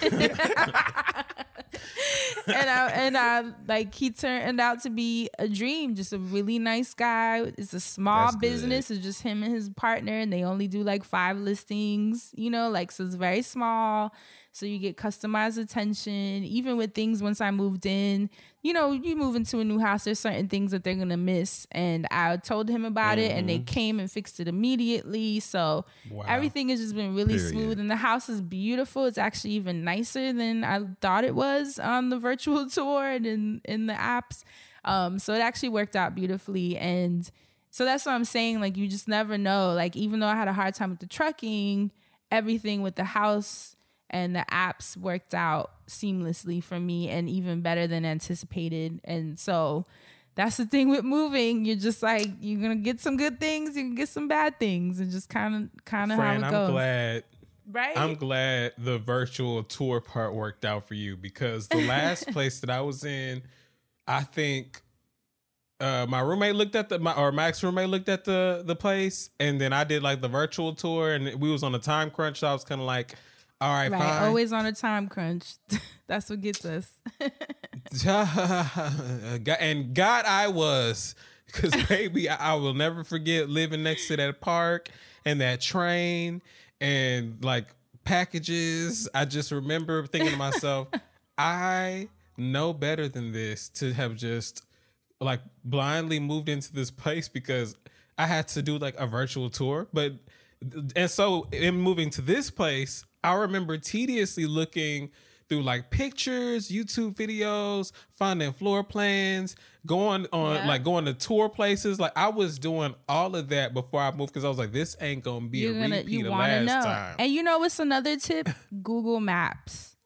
and I and I like he turned out to be a dream, just a really nice guy. It's a small That's good. business. It's just him and his partner, and they only do like five listings, you know, like so it's very small. So you get customized attention. Even with things once I moved in, you know, you move into a new house, there's certain things that they're gonna miss. And I told him about it and they came and fixed it immediately. So Wow. everything has just been really Period. smooth. And the house is beautiful. It's actually even nicer than I thought it was on the virtual tour and in, in the apps. Um, so it actually worked out beautifully. And so that's what I'm saying. Like, you just never know. Like, even though I had a hard time with the trucking, everything with the house and the apps worked out seamlessly for me and even better than anticipated. And so that's the thing with moving. You're just like, you're going to get some good things, you can get some bad things, and just kind of kind of how Fran, it I'm goes. glad. Right? I'm glad the virtual tour part worked out for you because the last place that I was in, I think uh, my roommate looked at the my or Max's roommate looked at the the place, and then I did like the virtual tour, and we was on a time crunch, so I was kind of like, all right, Right, fine. always on a time crunch. That's what gets us. And God, I was, because baby, I, I will never forget living next to that park and that train and like packages. I just remember thinking to myself, I know better than this to have just like blindly moved into this place because I had to do like a virtual tour. But and so in moving to this place, I remember tediously looking through like pictures, YouTube videos, finding floor plans, going on Yeah. like going to tour places. Like I was doing all of that before I moved because I was like, this ain't gonna be You're a gonna repeat you of want to last know. time. And you know what's another tip? Google Maps.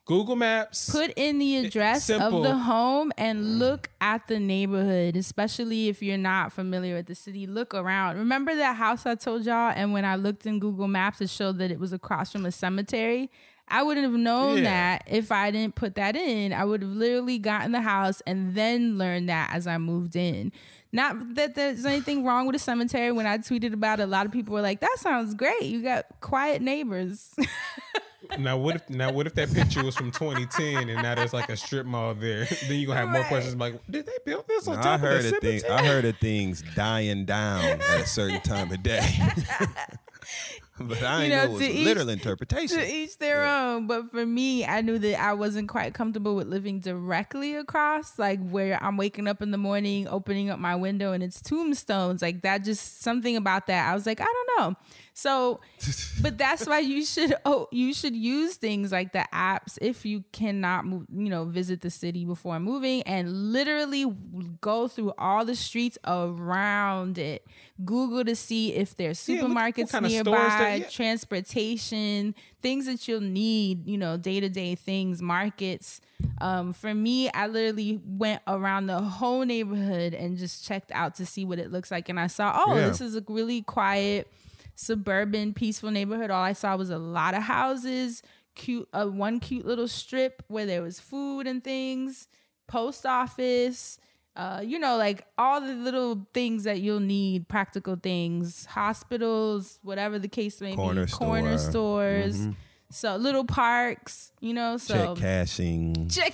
Google Maps. Put in the address of simple. the home and look at the neighborhood, especially if you're not familiar with the city. Look around. Remember that house I told y'all? And when I looked in Google Maps, it showed that it was across from a cemetery. I wouldn't have known Yeah. that if I didn't put that in. I would have literally gotten the house and then learned that as I moved in. Not that there's anything wrong with a cemetery. When I tweeted about it, a lot of people were like, that sounds great. You got quiet neighbors. Now what if now what if that picture was from twenty ten and now there's like a strip mall there? Then you gonna have more Right. questions like, did they build this on No, top I of heard the of things. cemetery? I heard of things dying down at a certain time of day. But I You didn't know, know it was to a each- literal interpretation. To each their own. But for me, I knew that I wasn't quite comfortable with living directly across, like where I'm waking up in the morning, opening up my window, and it's tombstones. Like that, just something about that. I was like, I don't know. So, but that's why you should oh you should use things like the apps if you cannot move, you know, visit the city before moving, and literally go through all the streets around it. Google to see if there's Yeah, look what supermarkets kind of stores nearby, there- yeah. transportation, things that you'll need, you know, day to day things, markets. Um, for me, I literally went around the whole neighborhood and just checked out to see what it looks like, and I saw, oh, Yeah. this is a really quiet, suburban, peaceful neighborhood. All I saw was a lot of houses, cute, uh, one cute little strip where there was food and things, post office, uh, you know, like all the little things that you'll need, practical things, hospitals, whatever the case may Corner be, corner store. Mm-hmm. stores, so little parks, you know, so Check cashing. check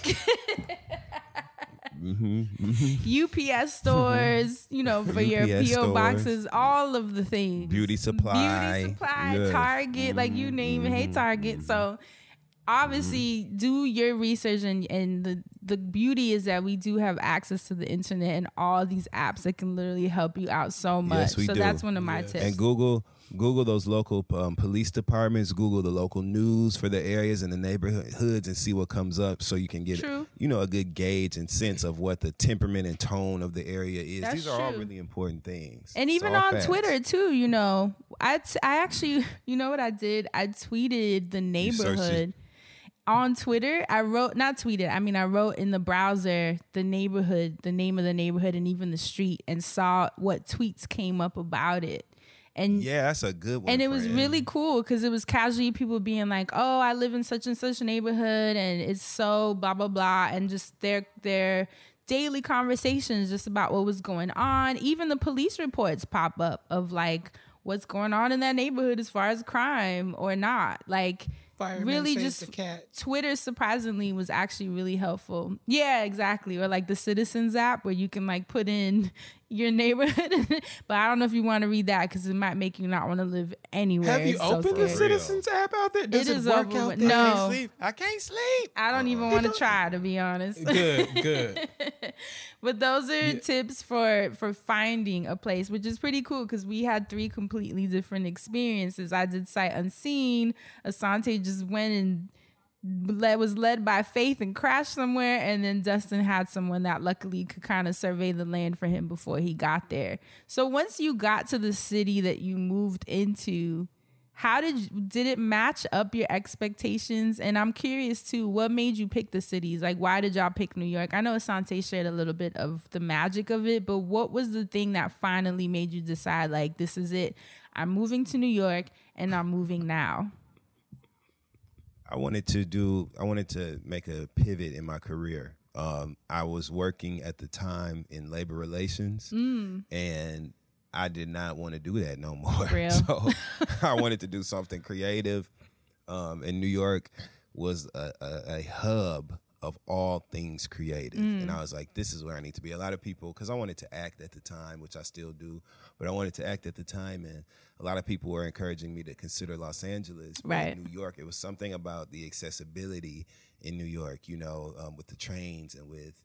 Mm-hmm, U P S stores, you know, for your U P S P O stores. boxes, all of the things. Beauty supply. Beauty supply, Yeah. Target, like you name it. Hey, Target. So obviously do your research, and, and the, the beauty is that we do have access to the internet and all these apps that can literally help you out so much. Yes, we so do. that's one of my tips. And Google Google those local um, police departments, Google the local news for the areas and the neighborhoods and see what comes up so you can get, True. you know, a good gauge and sense of what the temperament and tone of the area is. That's These are all true. really important things. And It's even all on facts. Twitter too, you know, I, t- I actually, you know what I did? I tweeted the You searched it. neighborhood on Twitter. I wrote, not tweeted, I mean, I wrote in the browser, the neighborhood, the name of the neighborhood and even the street, and saw what tweets came up about it. And Yeah, that's a good one. and it was friend. really cool because it was casually people being like, "Oh, I live in such and such a neighborhood, and it's so blah blah blah," and just their their daily conversations just about what was going on. Even the police reports pop up of like what's going on in that neighborhood as far as crime or not. Like Fireman really saves just the cat. Twitter surprisingly was actually really helpful. Yeah, exactly. Or like the Citizens app where you can like put in your neighborhood. But I don't know if you want to read that because it might make you not want to live anywhere. Have you It's so opened the scary. Citizens app out there? Does It it, is work over out with- there? no. I can't sleep. I can't sleep. I don't even want to try, to be honest. Good, good. But those are Yeah. tips for for finding a place, which is pretty cool because we had three completely different experiences. I did sight unseen. Asante just went and led, was led by faith and crashed somewhere, and then Dustin had someone that luckily could kind of survey the land for him before he got there. So once you got to the city that you moved into, how did you, did it match up your expectations? And I'm curious too, what made you pick the cities? Like, why did y'all pick New York? I know Asante shared a little bit of the magic of it, but what was the thing that finally made you decide, like, this is it? I'm moving to New York and I'm moving now. I wanted to do. I wanted to make a pivot in my career. Um, I was working at the time in labor relations, and I did not want to do that no more. Real. So I wanted to do something creative. Um, and New York was a, a, a hub of all things creative, and I was like, "This is where I need to be." A lot of people, because I wanted to act at the time, which I still do, but I wanted to act at the time, and a lot of people were encouraging me to consider Los Angeles, but Right. in New York. It was something about the accessibility in New York, you know, um, with the trains and with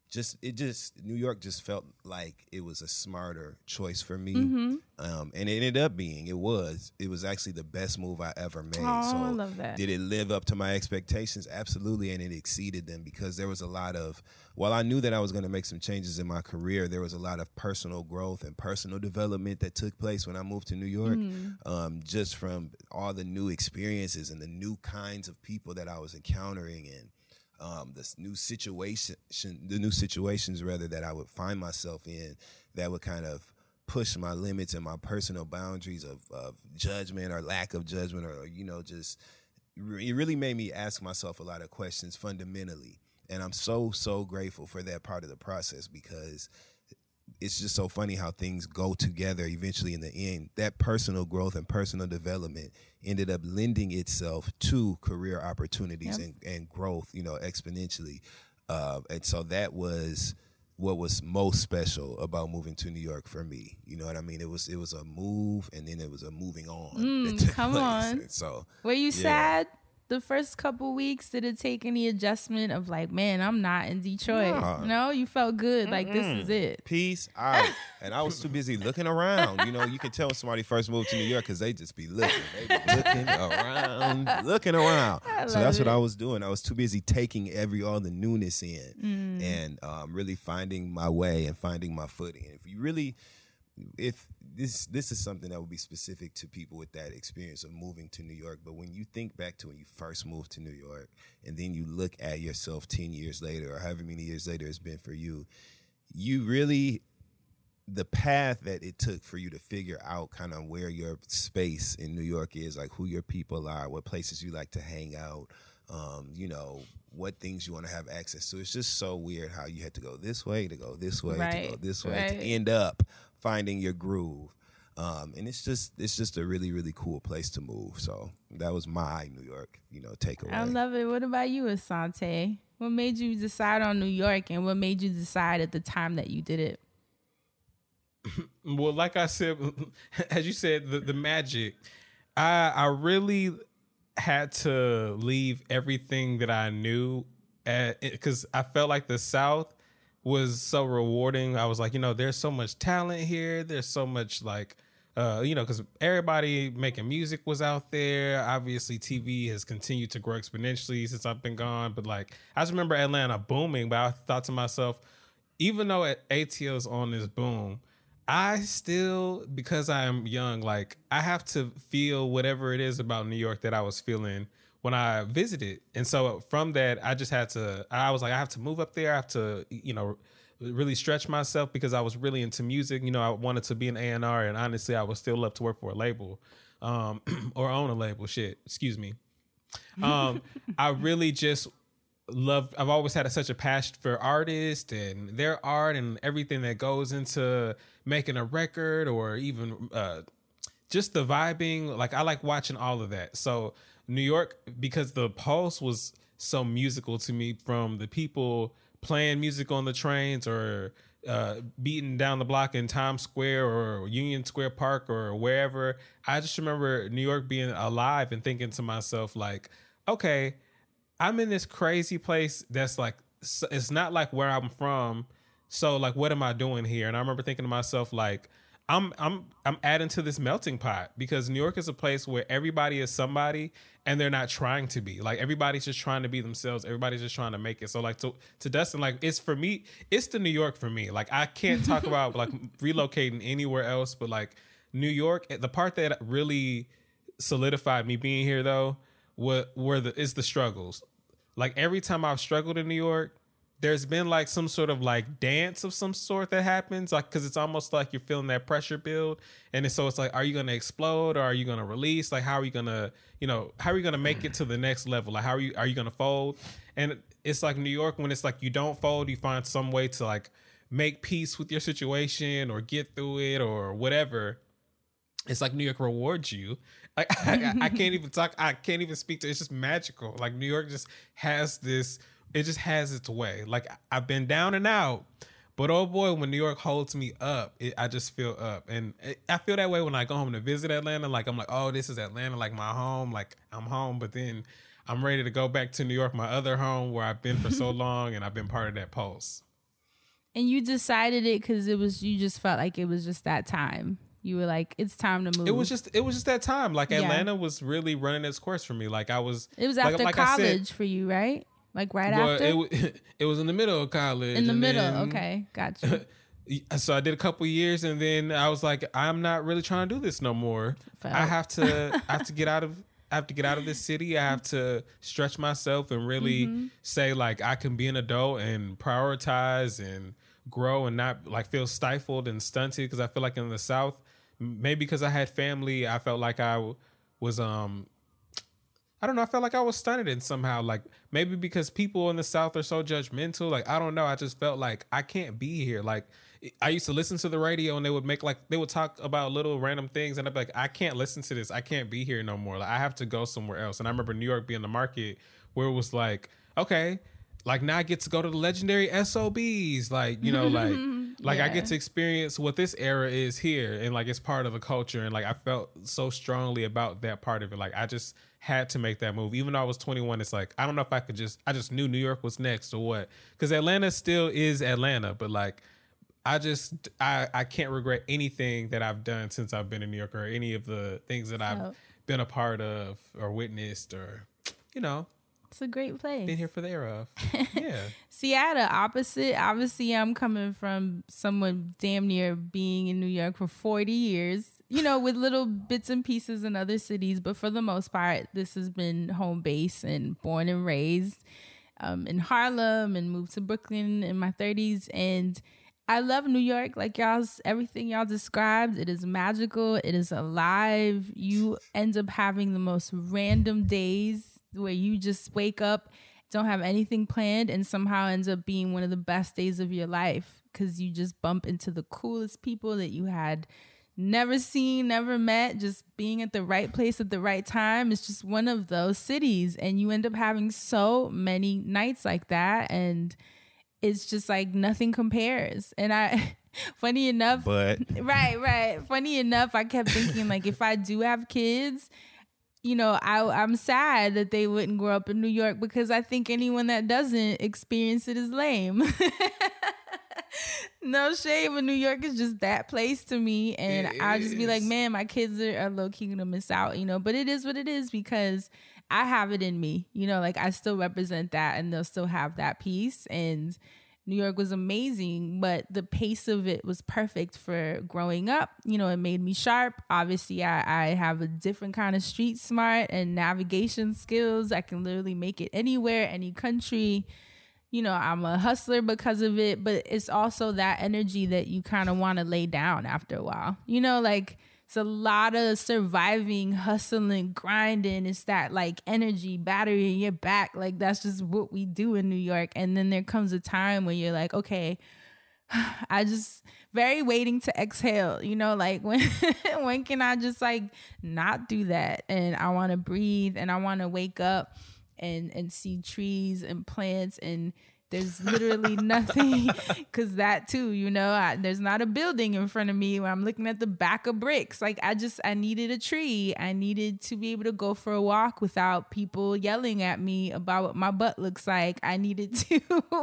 just it just New York just felt like it was a smarter choice for me, Mm-hmm. um, and it ended up being it was it was actually the best move I ever made. Oh, so I love that. did it live up to my expectations? Absolutely, and it exceeded them because there was a lot of while I knew that I was going to make some changes in my career, there was a lot of personal growth and personal development that took place when I moved to New York, Mm. um, just from all the new experiences and the new kinds of people that I was encountering and. Um, this new situation, the new situations rather that I would find myself in, that would kind of push my limits and my personal boundaries of, of judgment or lack of judgment, or you know, just it really made me ask myself a lot of questions fundamentally, and I'm so so grateful for that part of the process because it's just so funny how things go together eventually in the end. That personal growth and personal development ended up lending itself to career opportunities Yep. and, and growth, you know, exponentially. Uh, and so that was what was most special about moving to New York for me. You know what I mean? It was it was a move, and then it was a moving on. Mm, that took come place. on. And so Were you Yeah. sad the first couple weeks? Did it take any adjustment of like, man, I'm not in Detroit? Nah. No, you felt good. Like, this is it. peace out. And I was too busy looking around. You know, you can tell when somebody first moved to New York because they just be looking. They be looking around, looking around. I So love that's what it. I was doing. I was too busy taking every all the newness in Mm. and um, really finding my way and finding my footing. And if you really, if this this is something that would be specific to people with that experience of moving to New York, but when you think back to when you first moved to New York and then you look at yourself ten years later or however many years later it's been for you, you really, the path that it took for you to figure out kind of where your space in New York is, like who your people are, what places you like to hang out, um, you know, what things you want to have access to. It's just so weird how you had to go this way to go this way to go Right, this way right. to end up finding your groove. Um, and it's just it's just a really, really cool place to move. So that was my New York, you know, takeaway. I love it. What about you, Asante? What made you decide on New York, and what made you decide at the time that you did it? Well, like I said, as you said, the, the magic, I I really had to leave everything that I knew because I felt like the South was so rewarding. I was like, you know, there's so much talent here. There's so much like, uh, you know, because everybody making music was out there. Obviously, T V has continued to grow exponentially since I've been gone. But like, I just remember Atlanta booming. But I thought to myself, even though A T L's on this boom, I still, because I am young, like I have to feel whatever it is about New York that I was feeling when I visited. And so from that, I just had to, I was like, I have to move up there. I have to, you know, really stretch myself because I was really into music. You know, I wanted to be an A and R, and honestly, I would still love to work for a label um, or own a label. Shit, excuse me. Um, I really just love, I've always had a, such a passion for artists and their art and everything that goes into making a record or even uh, just the vibing. Like I like watching all of that. So New York, because the pulse was so musical to me, from the people playing music on the trains or uh, beating down the block in Times Square or Union Square Park or wherever. I just remember New York being alive and thinking to myself like, okay, I'm in this crazy place that's like, it's not like where I'm from. So like, what am I doing here? And I remember thinking to myself, like, I'm I'm I'm adding to this melting pot, because New York is a place where everybody is somebody and they're not trying to be. Like everybody's just trying to be themselves. Everybody's just trying to make it. So like to to Dustin, like it's for me, it's the New York for me. Like I can't talk about like relocating anywhere else, but like New York, the part that really solidified me being here though, what were the is the struggles. Like every time I've struggled in New York, there's been like some sort of like dance of some sort that happens, like because it's almost like you're feeling that pressure build, and it's, so it's like, are you gonna explode or are you gonna release? Like how are you gonna, you know, how are you gonna make it to the next level? Like how are you are you gonna fold? And it's like New York, when it's like you don't fold, you find some way to like make peace with your situation or get through it or whatever. It's like New York rewards you. Like I, I can't even talk. I can't even speak to. It's just magical. Like New York just has this. It just has its way. Like I've been down and out, but oh boy, when New York holds me up, it, I just feel up. And it, I feel that way when I go home to visit Atlanta. Like I'm like, oh, this is Atlanta, like my home. Like I'm home, but then I'm ready to go back to New York, my other home where I've been for so long, and I've been part of that pulse. And you decided it because it was, you just felt like it was just that time. You were like, it's time to move. It was just, it was just that time. Like Yeah. Atlanta was really running its course for me. Like I was, It was like- after like I said, college for you, right? Like right well, after? it, wa- it was in the middle of college. In the and middle. then- Okay. Gotcha. So I did a couple years, and then I was like, I'm not really trying to do this no more. Felt. I have to, I have to get out of, I have to get out of this city. I have to stretch myself and really Mm-hmm. say like I can be an adult and prioritize and grow and not like feel stifled and stunted. Because I feel like in the South, m- maybe because I had family, I felt like I w- was um. I don't know. I felt like I was stunted in somehow. Like maybe because people in the South are so judgmental. Like I don't know. I just felt like I can't be here. Like I used to listen to the radio and they would make like they would talk about little random things and I'd be like, I can't listen to this. I can't be here no more. Like I have to go somewhere else. And I remember New York being the market where it was like, okay, like now I get to go to the legendary S O Bs. Like you know, like like I Yeah. get to experience what this era is here and like it's part of the culture. And like I felt so strongly about that part of it. Like I just had to make that move. Even though I was twenty-one, it's like, I don't know if I could just, I just knew New York was next or what. Because Atlanta still is Atlanta, but like, I just, I, I can't regret anything that I've done since I've been in New York or any of the things that I've So- been a part of or witnessed or, you know, It's a great place. been here for the era of. Yeah. Seattle, opposite. Obviously, I'm coming from someone damn near being in New York for forty years, you know, with little bits and pieces in other cities. But for the most part, this has been home base and born and raised um, in Harlem and moved to Brooklyn in my thirties. And I love New York. Like y'all's, everything y'all described, it is magical. It is alive. You end up having the most random days where you just wake up, don't have anything planned, and somehow ends up being one of the best days of your life because you just bump into the coolest people that you had never seen, never met. Just being at the right place at the right time is just one of those cities, and you end up having so many nights like that, and it's just like nothing compares. And I, funny enough, But right, right. Funny enough, I kept thinking like if I do have kids, you know, I, I'm sad that they wouldn't grow up in New York because I think anyone that doesn't experience it is lame. No shade, but New York is just that place to me. And It I'll just be like, is. man, my kids are, are low key gonna miss out, you know, but it is what it is because I have it in me, you know, like I still represent that and they'll still have that piece. And New York was amazing, but the pace of it was perfect for growing up. You know, it made me sharp. Obviously, I, I have a different kind of street smart and navigation skills. I can literally make it anywhere, any country. You know, I'm a hustler because of it, but it's also that energy that you kind of want to lay down after a while. You know, like it's a lot of surviving, hustling, grinding. It's that like energy, battery in your back. Like that's just what we do in New York. And then there comes a time when you're like, okay, I just very waiting to exhale, you know, like when when can I just like not do that? And I want to breathe and I want to wake up and and see trees and plants, and there's literally nothing, because that too, you know, I, there's not a building in front of me where I'm looking at the back of bricks. Like I just, I needed a tree. I needed to be able to go for a walk without people yelling at me about what my butt looks like. I needed to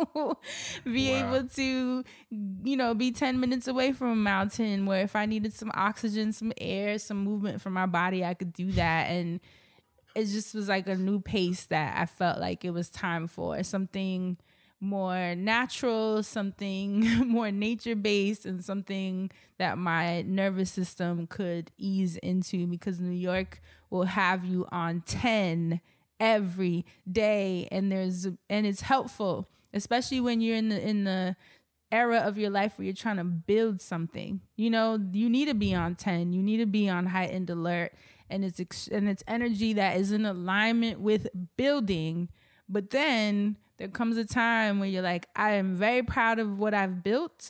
be Wow. able to, you know, be ten minutes away from a mountain where if I needed some oxygen, some air, some movement for my body, I could do that. And it just was like a new pace that I felt like it was time for something more natural, something more nature-based, and something that my nervous system could ease into, because New York will have you on ten every day, and there's and it's helpful, especially when you're in the in the era of your life where you're trying to build something. You know, you need to be on ten. You need to be on heightened alert, and it's ex- and it's energy that is in alignment with building. But then there comes a time where you're like, I am very proud of what I've built.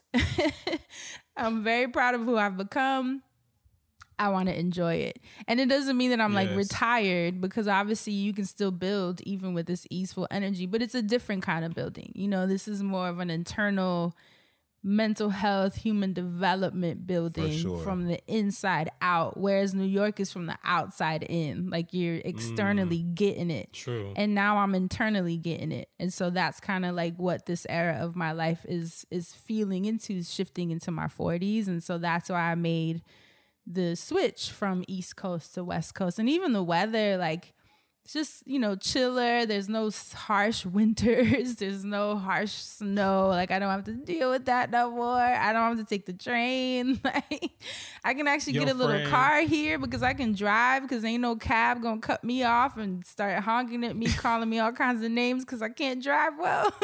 I'm very proud of who I've become. I want to enjoy it. And it doesn't mean that I'm like Yes. retired, because obviously you can still build even with this easeful energy, but it's a different kind of building. You know, this is more of an internal mental health, human development building sure. from the inside out, whereas New York is from the outside in. Like you're externally mm, getting it. True. And now I'm internally getting it. And so that's kind of like what this era of my life is is feeling into, shifting into my forties. And so that's why I made the switch from East Coast to West Coast. And even the weather, like, it's just, you know, chiller. There's no harsh winters. There's no harsh snow. Like, I don't have to deal with that no more. I don't have to take the train. Like, I can actually Your get a little friend. car here because I can drive, because ain't no cab going to cut me off and start honking at me, calling me all kinds of names because I can't drive well.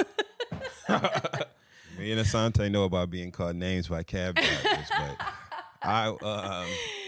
Me and Asante know about being called names by cab drivers, but I... Um,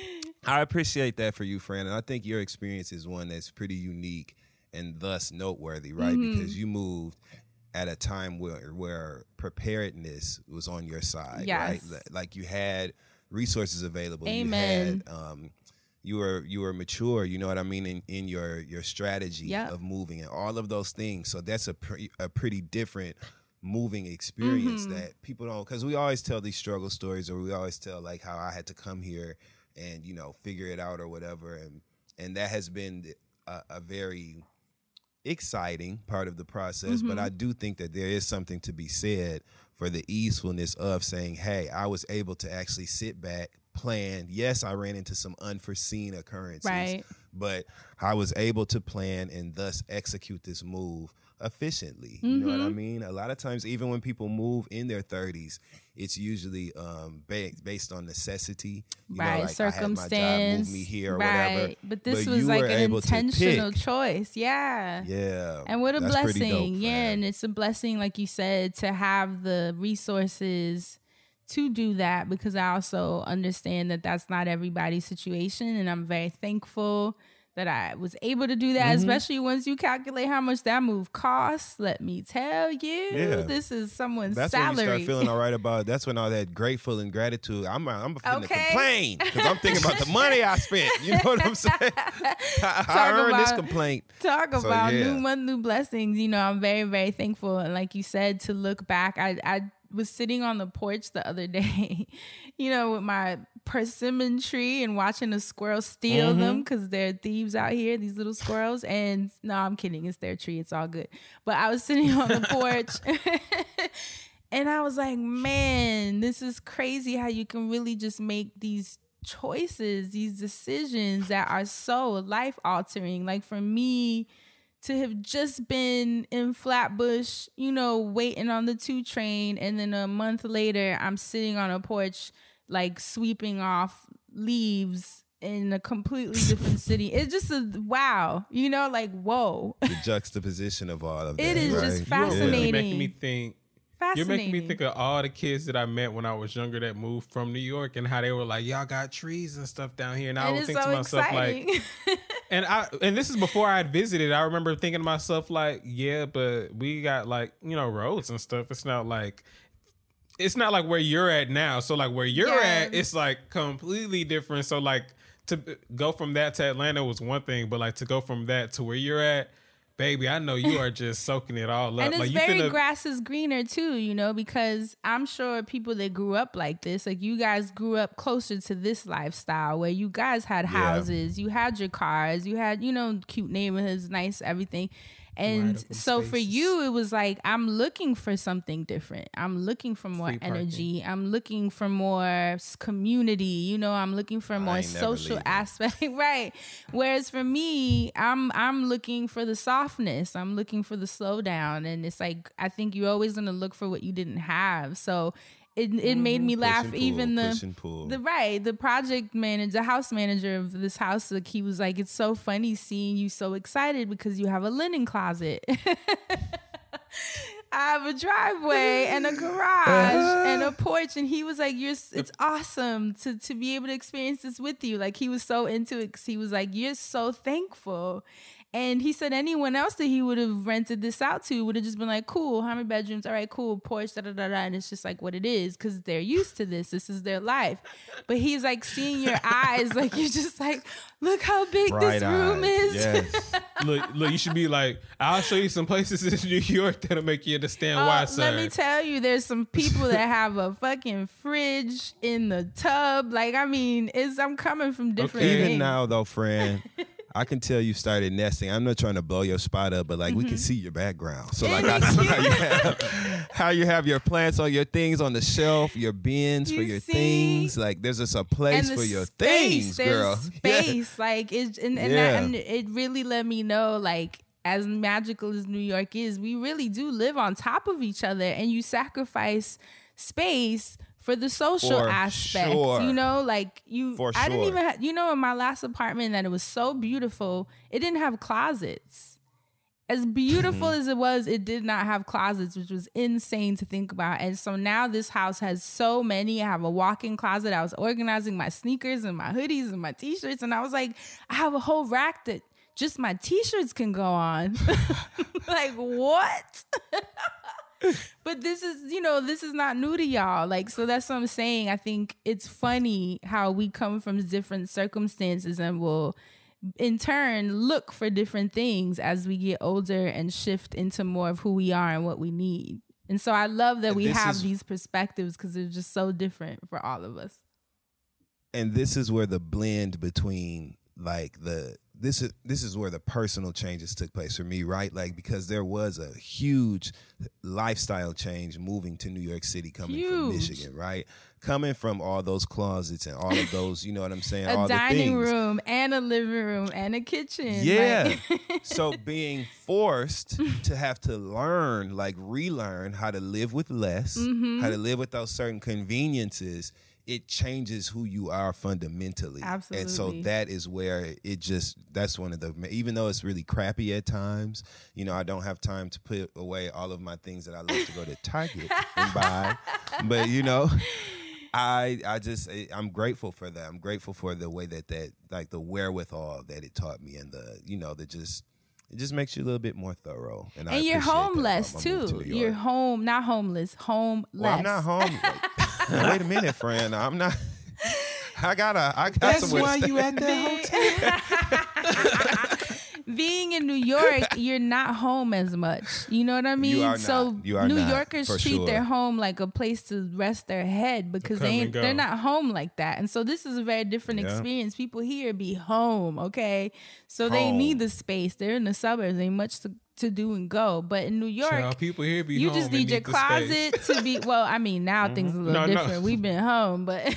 I appreciate that for you, friend. And I think your experience is one that's pretty unique and thus noteworthy, right? Mm-hmm. Because you moved at a time where where preparedness was on your side, yes. right? Like you had resources available. Amen. You had um you were you were mature, you know what I mean, in, in your your strategy yep. of moving and all of those things. So that's a pre, a pretty different moving experience mm-hmm. that people don't, because we always tell these struggle stories, or we always tell like how I had to come here and, you know, figure it out or whatever. And and that has been a, a very exciting part of the process. Mm-hmm. But I do think that there is something to be said for the easefulness of saying, hey, I was able to actually sit back, plan. Yes, I ran into some unforeseen occurrences, right. but I was able to plan and thus execute this move efficiently. Mm-hmm. You know what I mean? A lot of times, even when people move in their thirties, it's usually um, ba- based on necessity. You right, know, like circumstance. I had my job move me here or right. whatever. But this but was like an intentional intentional choice. Yeah. Yeah. And what a That's pretty blessing. dope, yeah. man. And it's a blessing, like you said, to have the resources to do that, because I also understand that that's not everybody's situation. And I'm very thankful that I was able to do that, mm-hmm. especially once you calculate how much that move costs. Let me tell you, yeah. this is someone's that's salary. That's when you start feeling all right about it. That's when all that grateful and gratitude, I'm I'm finna okay. complain because I'm thinking about the money I spent. You know what I'm saying? I, I earned about, this complaint. Talk so, about yeah. new month, new blessings. You know, I'm very, very thankful. And like you said, to look back, I, I was sitting on the porch the other day, you know, with my persimmon tree and watching a squirrel steal mm-hmm. them, because they're thieves out here, these little squirrels. And no, I'm kidding. It's their tree. It's all good. But I was sitting on the porch and I was like, man, this is crazy how you can really just make these choices, these decisions that are so life altering. Like for me, to have just been in Flatbush, you know, waiting on the two train, and then a month later, I'm sitting on a porch, like sweeping off leaves in a completely different city. It's just a wow, you know, like whoa. The juxtaposition of all of that. It is right? just fascinating. You're making me think. You're making me Fascinating. think of all the kids that I met when I was younger that moved from New York, and how they were like, y'all got trees and stuff down here. And I It would is think so to myself, exciting. like, and I, and this is before I had visited. I remember thinking to myself, like, yeah, but we got like, you know, roads and stuff. It's not like, it's not like where you're at now. So like where you're Yeah. at, it's like completely different. So like to go from that to Atlanta was one thing, but like to go from that to where you're at, baby, I know you are just soaking it all up. And it's like, you very finna, grass is greener too, you know, because I'm sure people that grew up like this, like you guys grew up closer to this lifestyle where you guys had houses, you had your cars, you had, you know, cute neighborhoods, nice everything. And Wide so open for spaces. you, it was like, I'm looking for something different. I'm looking for more Free parking. energy. I'm looking for more s- community. You know, I'm looking for more ain't never social leaving. aspect. Right. Whereas for me, I'm I'm looking for the softness. I'm looking for the slowdown. And it's like, I think you're always going to look for what you didn't have. So it it made me Push laugh. and pull, Even the push and pull. the right, the project manager, the house manager of this house, like he was like, it's so funny seeing you so excited because you have a linen closet. I have a driveway and a garage and a porch, and he was like, "You're, it's awesome to to be able to experience this with you." Like he was so into it. 'Cause he was like, "You're so thankful." And he said anyone else that he would have rented this out to would have just been like, cool, how many bedrooms? All right, cool, porch, da da da da. And it's just like what it is because they're used to this. This is their life. But he's like seeing your eyes, like you're just like, look how big this room Bright-eyed. is. Yes. look, look, you should be like, I'll show you some places in New York that'll make you understand why, Uh, sir. let me tell you, there's some people that have a fucking fridge in the tub. Like, I mean, it's I'm coming from different Okay. Even things. now, though, friend, I can tell you started nesting. I'm not trying to blow your spot up, but like we can see your background. So like I see how you have how you have your plants on your things on the shelf, your bins for You your see? things. Like there's just a place and for the your space, things, there's girl. Yeah. Space, like it, and, and, Yeah. that, and it really let me know, like, as magical as New York is, we really do live on top of each other, and you sacrifice space for the social For aspect. sure. You know, like you. For I didn't sure. even. Ha- you know, in my last apartment, that it was so beautiful. It didn't have closets. As beautiful Mm-hmm. as it was, it did not have closets, which was insane to think about. And so now this house has so many. I have a walk-in closet. I was organizing my sneakers and my hoodies and my t-shirts. And I was like, I have a whole rack that just my t-shirts can go on. Like, what? But this is, you know, this is not new to y'all. Like, so that's what I'm saying. I think it's funny how we come from different circumstances and will in turn look for different things as we get older and shift into more of who we are and what we need. And so I love that And we this have is- these perspectives because they're just so different for all of us. And this is where the blend between like the this is this is where the personal changes took place for me, right? Like because there was a huge lifestyle change moving to New York City, coming from Huge. Michigan, right? Coming from all those closets and all of those, you know what I'm saying? A all dining the things. room and a living room and a kitchen. Yeah. Like- So being forced to have to learn, like relearn how to live with less, Mm-hmm. how to live without certain conveniences, it changes who you are fundamentally. And so Absolutely. that is where it just, that's one of the, even though it's really crappy at times, you know, I don't have time to put away all of my things that I love to go to Target and buy. But, you know, I I just I'm grateful for that. I'm grateful for the way that that like the wherewithal that it taught me, and the you know the just it just makes you a little bit more thorough. And, I and you're appreciate that homeless about my move to too. New You're York. home, not homeless, homeless. Well, I'm not home. Like, wait a minute, friend. I'm not. I gotta. I got That's somewhere why to stay. you at that hotel. Being in New York, you're not home as much. You know what I mean? are so not. You are New not, Yorkers for treat sure. their home like a place to rest their head because Come they and ain't, go. they're not home like that. And so this is a very different Yeah. experience. People here be home, okay? So they Home. need the space. They're in the suburbs. Ain't much to, to do and go. But in New York, Child, people here be you home just and need your the space. closet to be well. I mean, now things are a little No, no. different. We've been home, but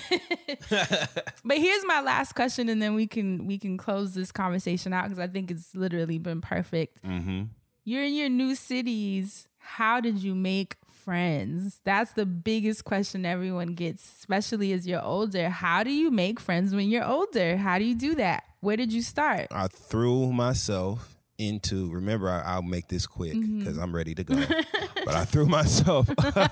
but here's my last question, and then we can we can close this conversation out because I think it's literally been perfect. Mm-hmm. You're in your new cities. How did you make friends? That's the biggest question everyone gets, especially as you're older. How do you make friends when you're older? How do you do that? Where did you start? I threw myself into, remember, I, I'll make this quick because I'm ready to go. But I threw myself.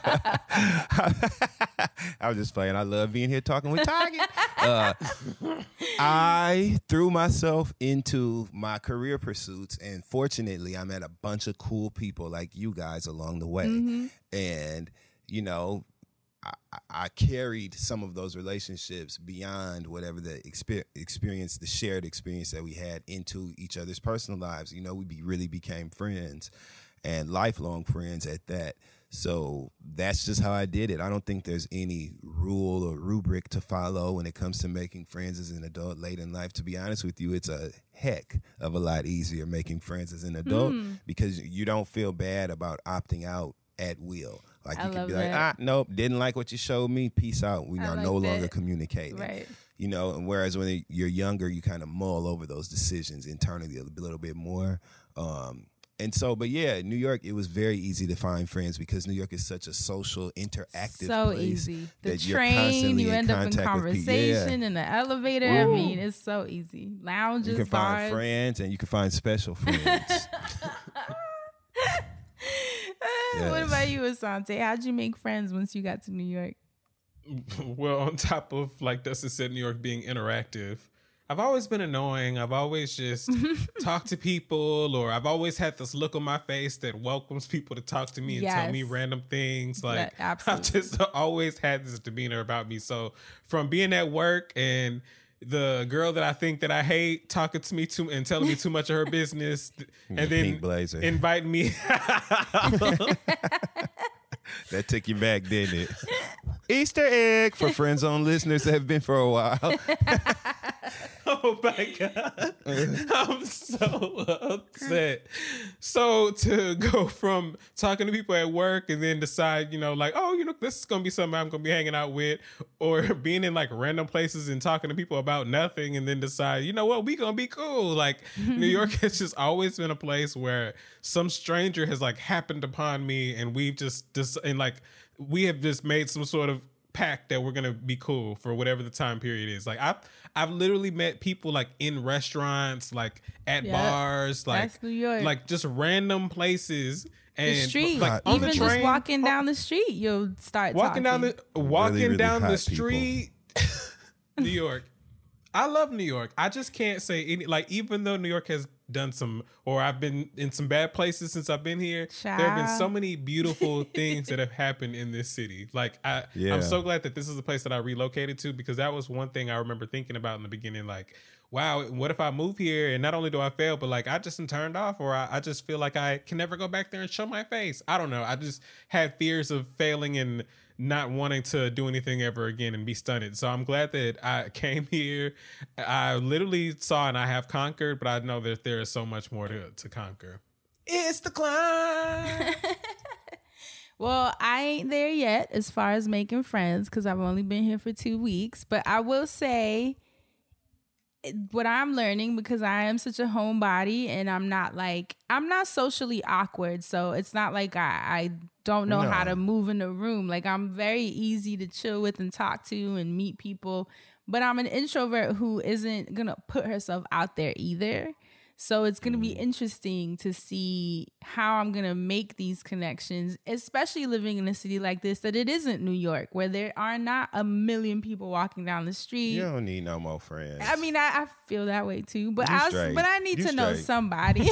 I was just playing. I love being here talking with Target. Uh, I threw myself into my career pursuits, and fortunately, I met a bunch of cool people like you guys along the way. And, you know, I, I carried some of those relationships beyond whatever the exper- experience, the shared experience that we had into each other's personal lives. You know, we be, really became friends and lifelong friends at that. So that's just how I did it. I don't think there's any rule or rubric to follow when it comes to making friends as an adult late in life. To be honest with you, it's a heck of a lot easier making friends as an adult because you don't feel bad about opting out at will. Like I you can love be like, that. ah, nope, didn't like what you showed me. Peace out. We I are like no longer that. communicating. Right. You know, and whereas when you're younger, you kind of mull over those decisions internally a little bit more. Um, and so, but yeah, New York, it was very easy to find friends because New York is such a social, interactive So place. easy. The that you're train, constantly you in end up in contact with people. conversation Yeah. in the elevator. I Woo. mean, it's so easy. Lounges, You can find bars. friends and you can find special friends. What Yes. about you, Asante? How'd you make friends once you got to New York? Well, on top of, like Dustin said, New York being interactive, I've always been annoying. I've always just talked to people, or I've always had this look on my face that welcomes people to talk to me and tell me Yes. random things. Like, Yeah, I've just always had this demeanor about me. So from being at work and the girl that I think that I hate talking to me too and telling me too much of her business, and The then pink blazer. inviting me. That took you back, didn't it? Easter egg for Friend Zone listeners that have been for a while. Oh my God. I'm so upset. So to go from talking to people at work and then decide, you know, like, oh, you know, this is going to be something I'm going to be hanging out with, or being in like random places and talking to people about nothing and then decide, you know what, we going to be cool. Like New York has just always been a place where some stranger has like happened upon me and we've just, just and like, we have just made some sort of pact that we're gonna be cool for whatever the time period is. Like I've I've literally met people like in restaurants, like at Yep. bars, like That's New York. like just random places. And The street, like on even the train, just walking down the street, you'll start walking down talking. the walking really down the hot people. street. New York. I love New York. I just can't say any, like, even though New York has done some, or I've been in some bad places since I've been here, there have been so Child. many beautiful things that have happened in this city. Like, I, Yeah. I'm so glad that this is the place that I relocated to, because that was one thing I remember thinking about in the beginning. Like, wow, what if I move here and not only do I fail, but like I just am turned off, or I, I just feel like I can never go back there and show my face. I don't know. I just had fears of failing and not wanting to do anything ever again and be stunted. So I'm glad that I came here. I literally saw and I have conquered, but I know that there is so much more to, to conquer. It's the climb. Well, I ain't there yet as far as making friends because I've only been here for two weeks. But I will say what I'm learning, because I am such a homebody and I'm not like, I'm not socially awkward. So it's not like I, I don't know No. how to move in a room. Like I'm very easy to chill with and talk to and meet people. But I'm an introvert who isn't going to put herself out there either. So it's going to be interesting to see how I'm going to make these connections, especially living in a city like this, that it isn't New York, where there are not a million people walking down the street. You don't need no more friends. I mean, I, I feel that way too, but You I was, straight. but I need You to know straight. somebody.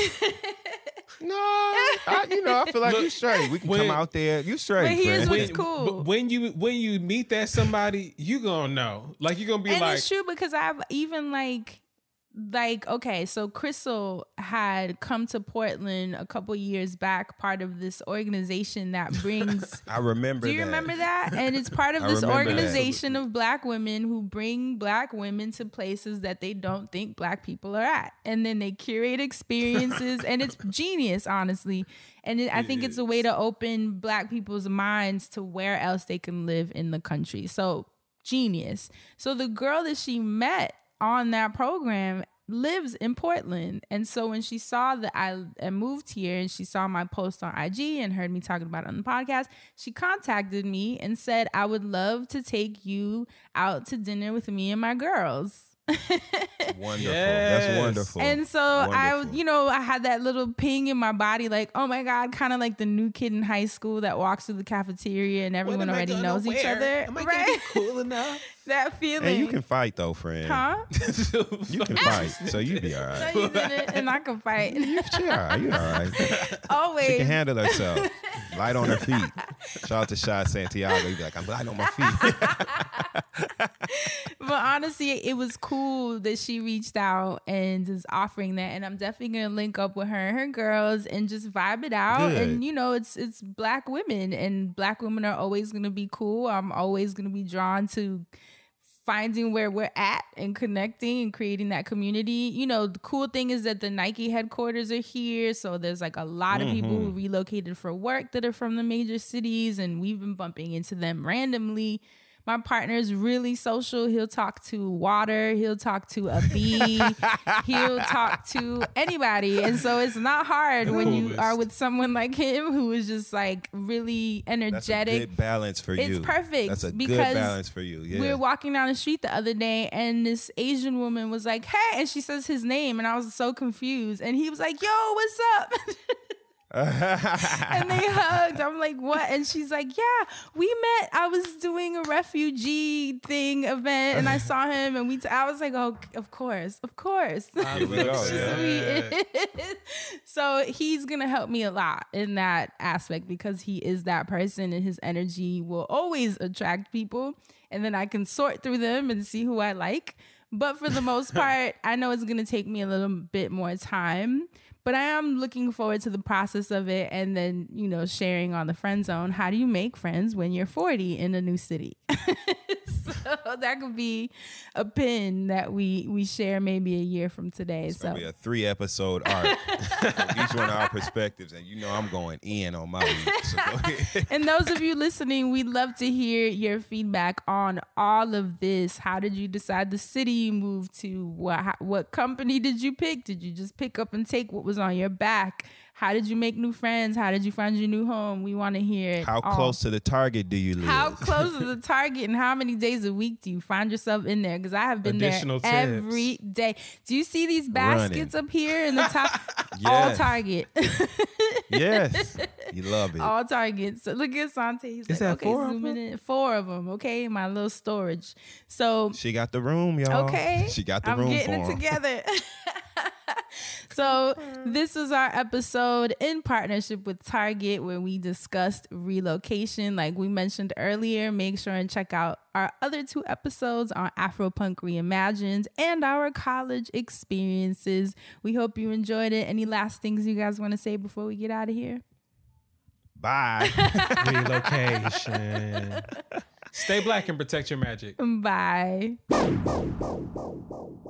no, I, you know, I feel like Look, you straight. We can when- come out there. You straight, But here's friend. what- When, It's cool. but when you when you meet that somebody, you gonna know. Like you're gonna be And like, it's true because I've even like, like, okay, so Crystal had come to Portland a couple years back, part of this organization that brings. I remember Do you that. remember that? And it's part of I this remember that. organization of black women who bring black women to places that they don't think black people are at. And then they curate experiences and it's genius, honestly. And it, I think it's a way to open black people's minds to where else they can live in the country. So genius. So the girl that she met on that program lives in Portland. And so when she saw that I, I moved here and she saw my post on I G and heard me talking about it on the podcast, she contacted me and said, I would love to take you out to dinner with me and my girls. Wonderful. Yes. That's wonderful. And so I, Wonderful. you know, I had that little ping in my body, like, oh my God, kind of like the new kid in high school that walks through the cafeteria and everyone what am I already gonna knows each wear? other. Am I Right? gonna be cool enough? That feeling. And you can fight though, friend. huh? You can fight, so you be all No, right. you didn't, and I can fight. You, she all right. You all right. She Always. can handle herself. Light on her feet. Shout out to Shad Santiago. You be like, I'm light on my feet. But honestly, it was cool that she reached out and is offering that, and I'm definitely gonna link up with her and her girls and just vibe it out. Good. And you know, it's it's black women, and black women are always gonna be cool. I'm always gonna be drawn to finding where we're at and connecting and creating that community. You know, the cool thing is that the Nike headquarters are here, so there's like a lot of people who relocated for work that are from the major cities, and we've been bumping into them randomly. My partner's really social. He'll talk to water. He'll talk to a bee. He'll talk to anybody. And so it's not hard when you Coolest. are with someone like him who is just like really That's a energetic. good balance for It's you. perfect That's a because good balance for you. Yeah. We were walking down the street the other day and this Asian woman was like, hey, and she says his name. And I was so confused. And he was like, yo, what's up? And they hugged. I'm like, what? And she's like, yeah, we met. I was doing a refugee thing event and I saw him and we, t- I was like, oh, of course, of course. Here we go, She's yeah. sweet. So he's going to help me a lot in that aspect because he is that person and his energy will always attract people. And then I can sort through them and see who I like. But for the most part, I know it's going to take me a little bit more time. But I am looking forward to the process of it, and then, you know, sharing on the Friend Zone. How do you make friends when you're forty in a new city? So that could be a pin that we we share maybe a year from today. It's so gonna be a three episode arc, each one of our perspectives, and you know I'm going in on my week. So go ahead. And those of you listening, we'd love to hear your feedback on all of this. How did you decide the city you moved to? What how, what company did you pick? Did you just pick up and take what was on your back? How did you make new friends? How did you find your new home? We want to hear it. How all. close to the target do you live? How close to the target, and how many days a week do you find yourself in there? Because I have been Additional there tips. every day. Do you see these baskets Running. up here in the top? All Yes. Target. Yes, you love it. All Target. So look at Sante. He's Is like, that okay, four of zoom them? in. Four of them. Okay, my little storage. So She got the room, y'all. okay, She got the I'm room getting for it 'em. together. So this was our episode in partnership with Target, where we discussed relocation. Like we mentioned earlier, make sure and check out our other two episodes on Afropunk Reimagined and our college experiences. We hope you enjoyed it. Any last things you guys want to say before we get out of here? Bye. Relocation. Stay black and protect your magic. Bye.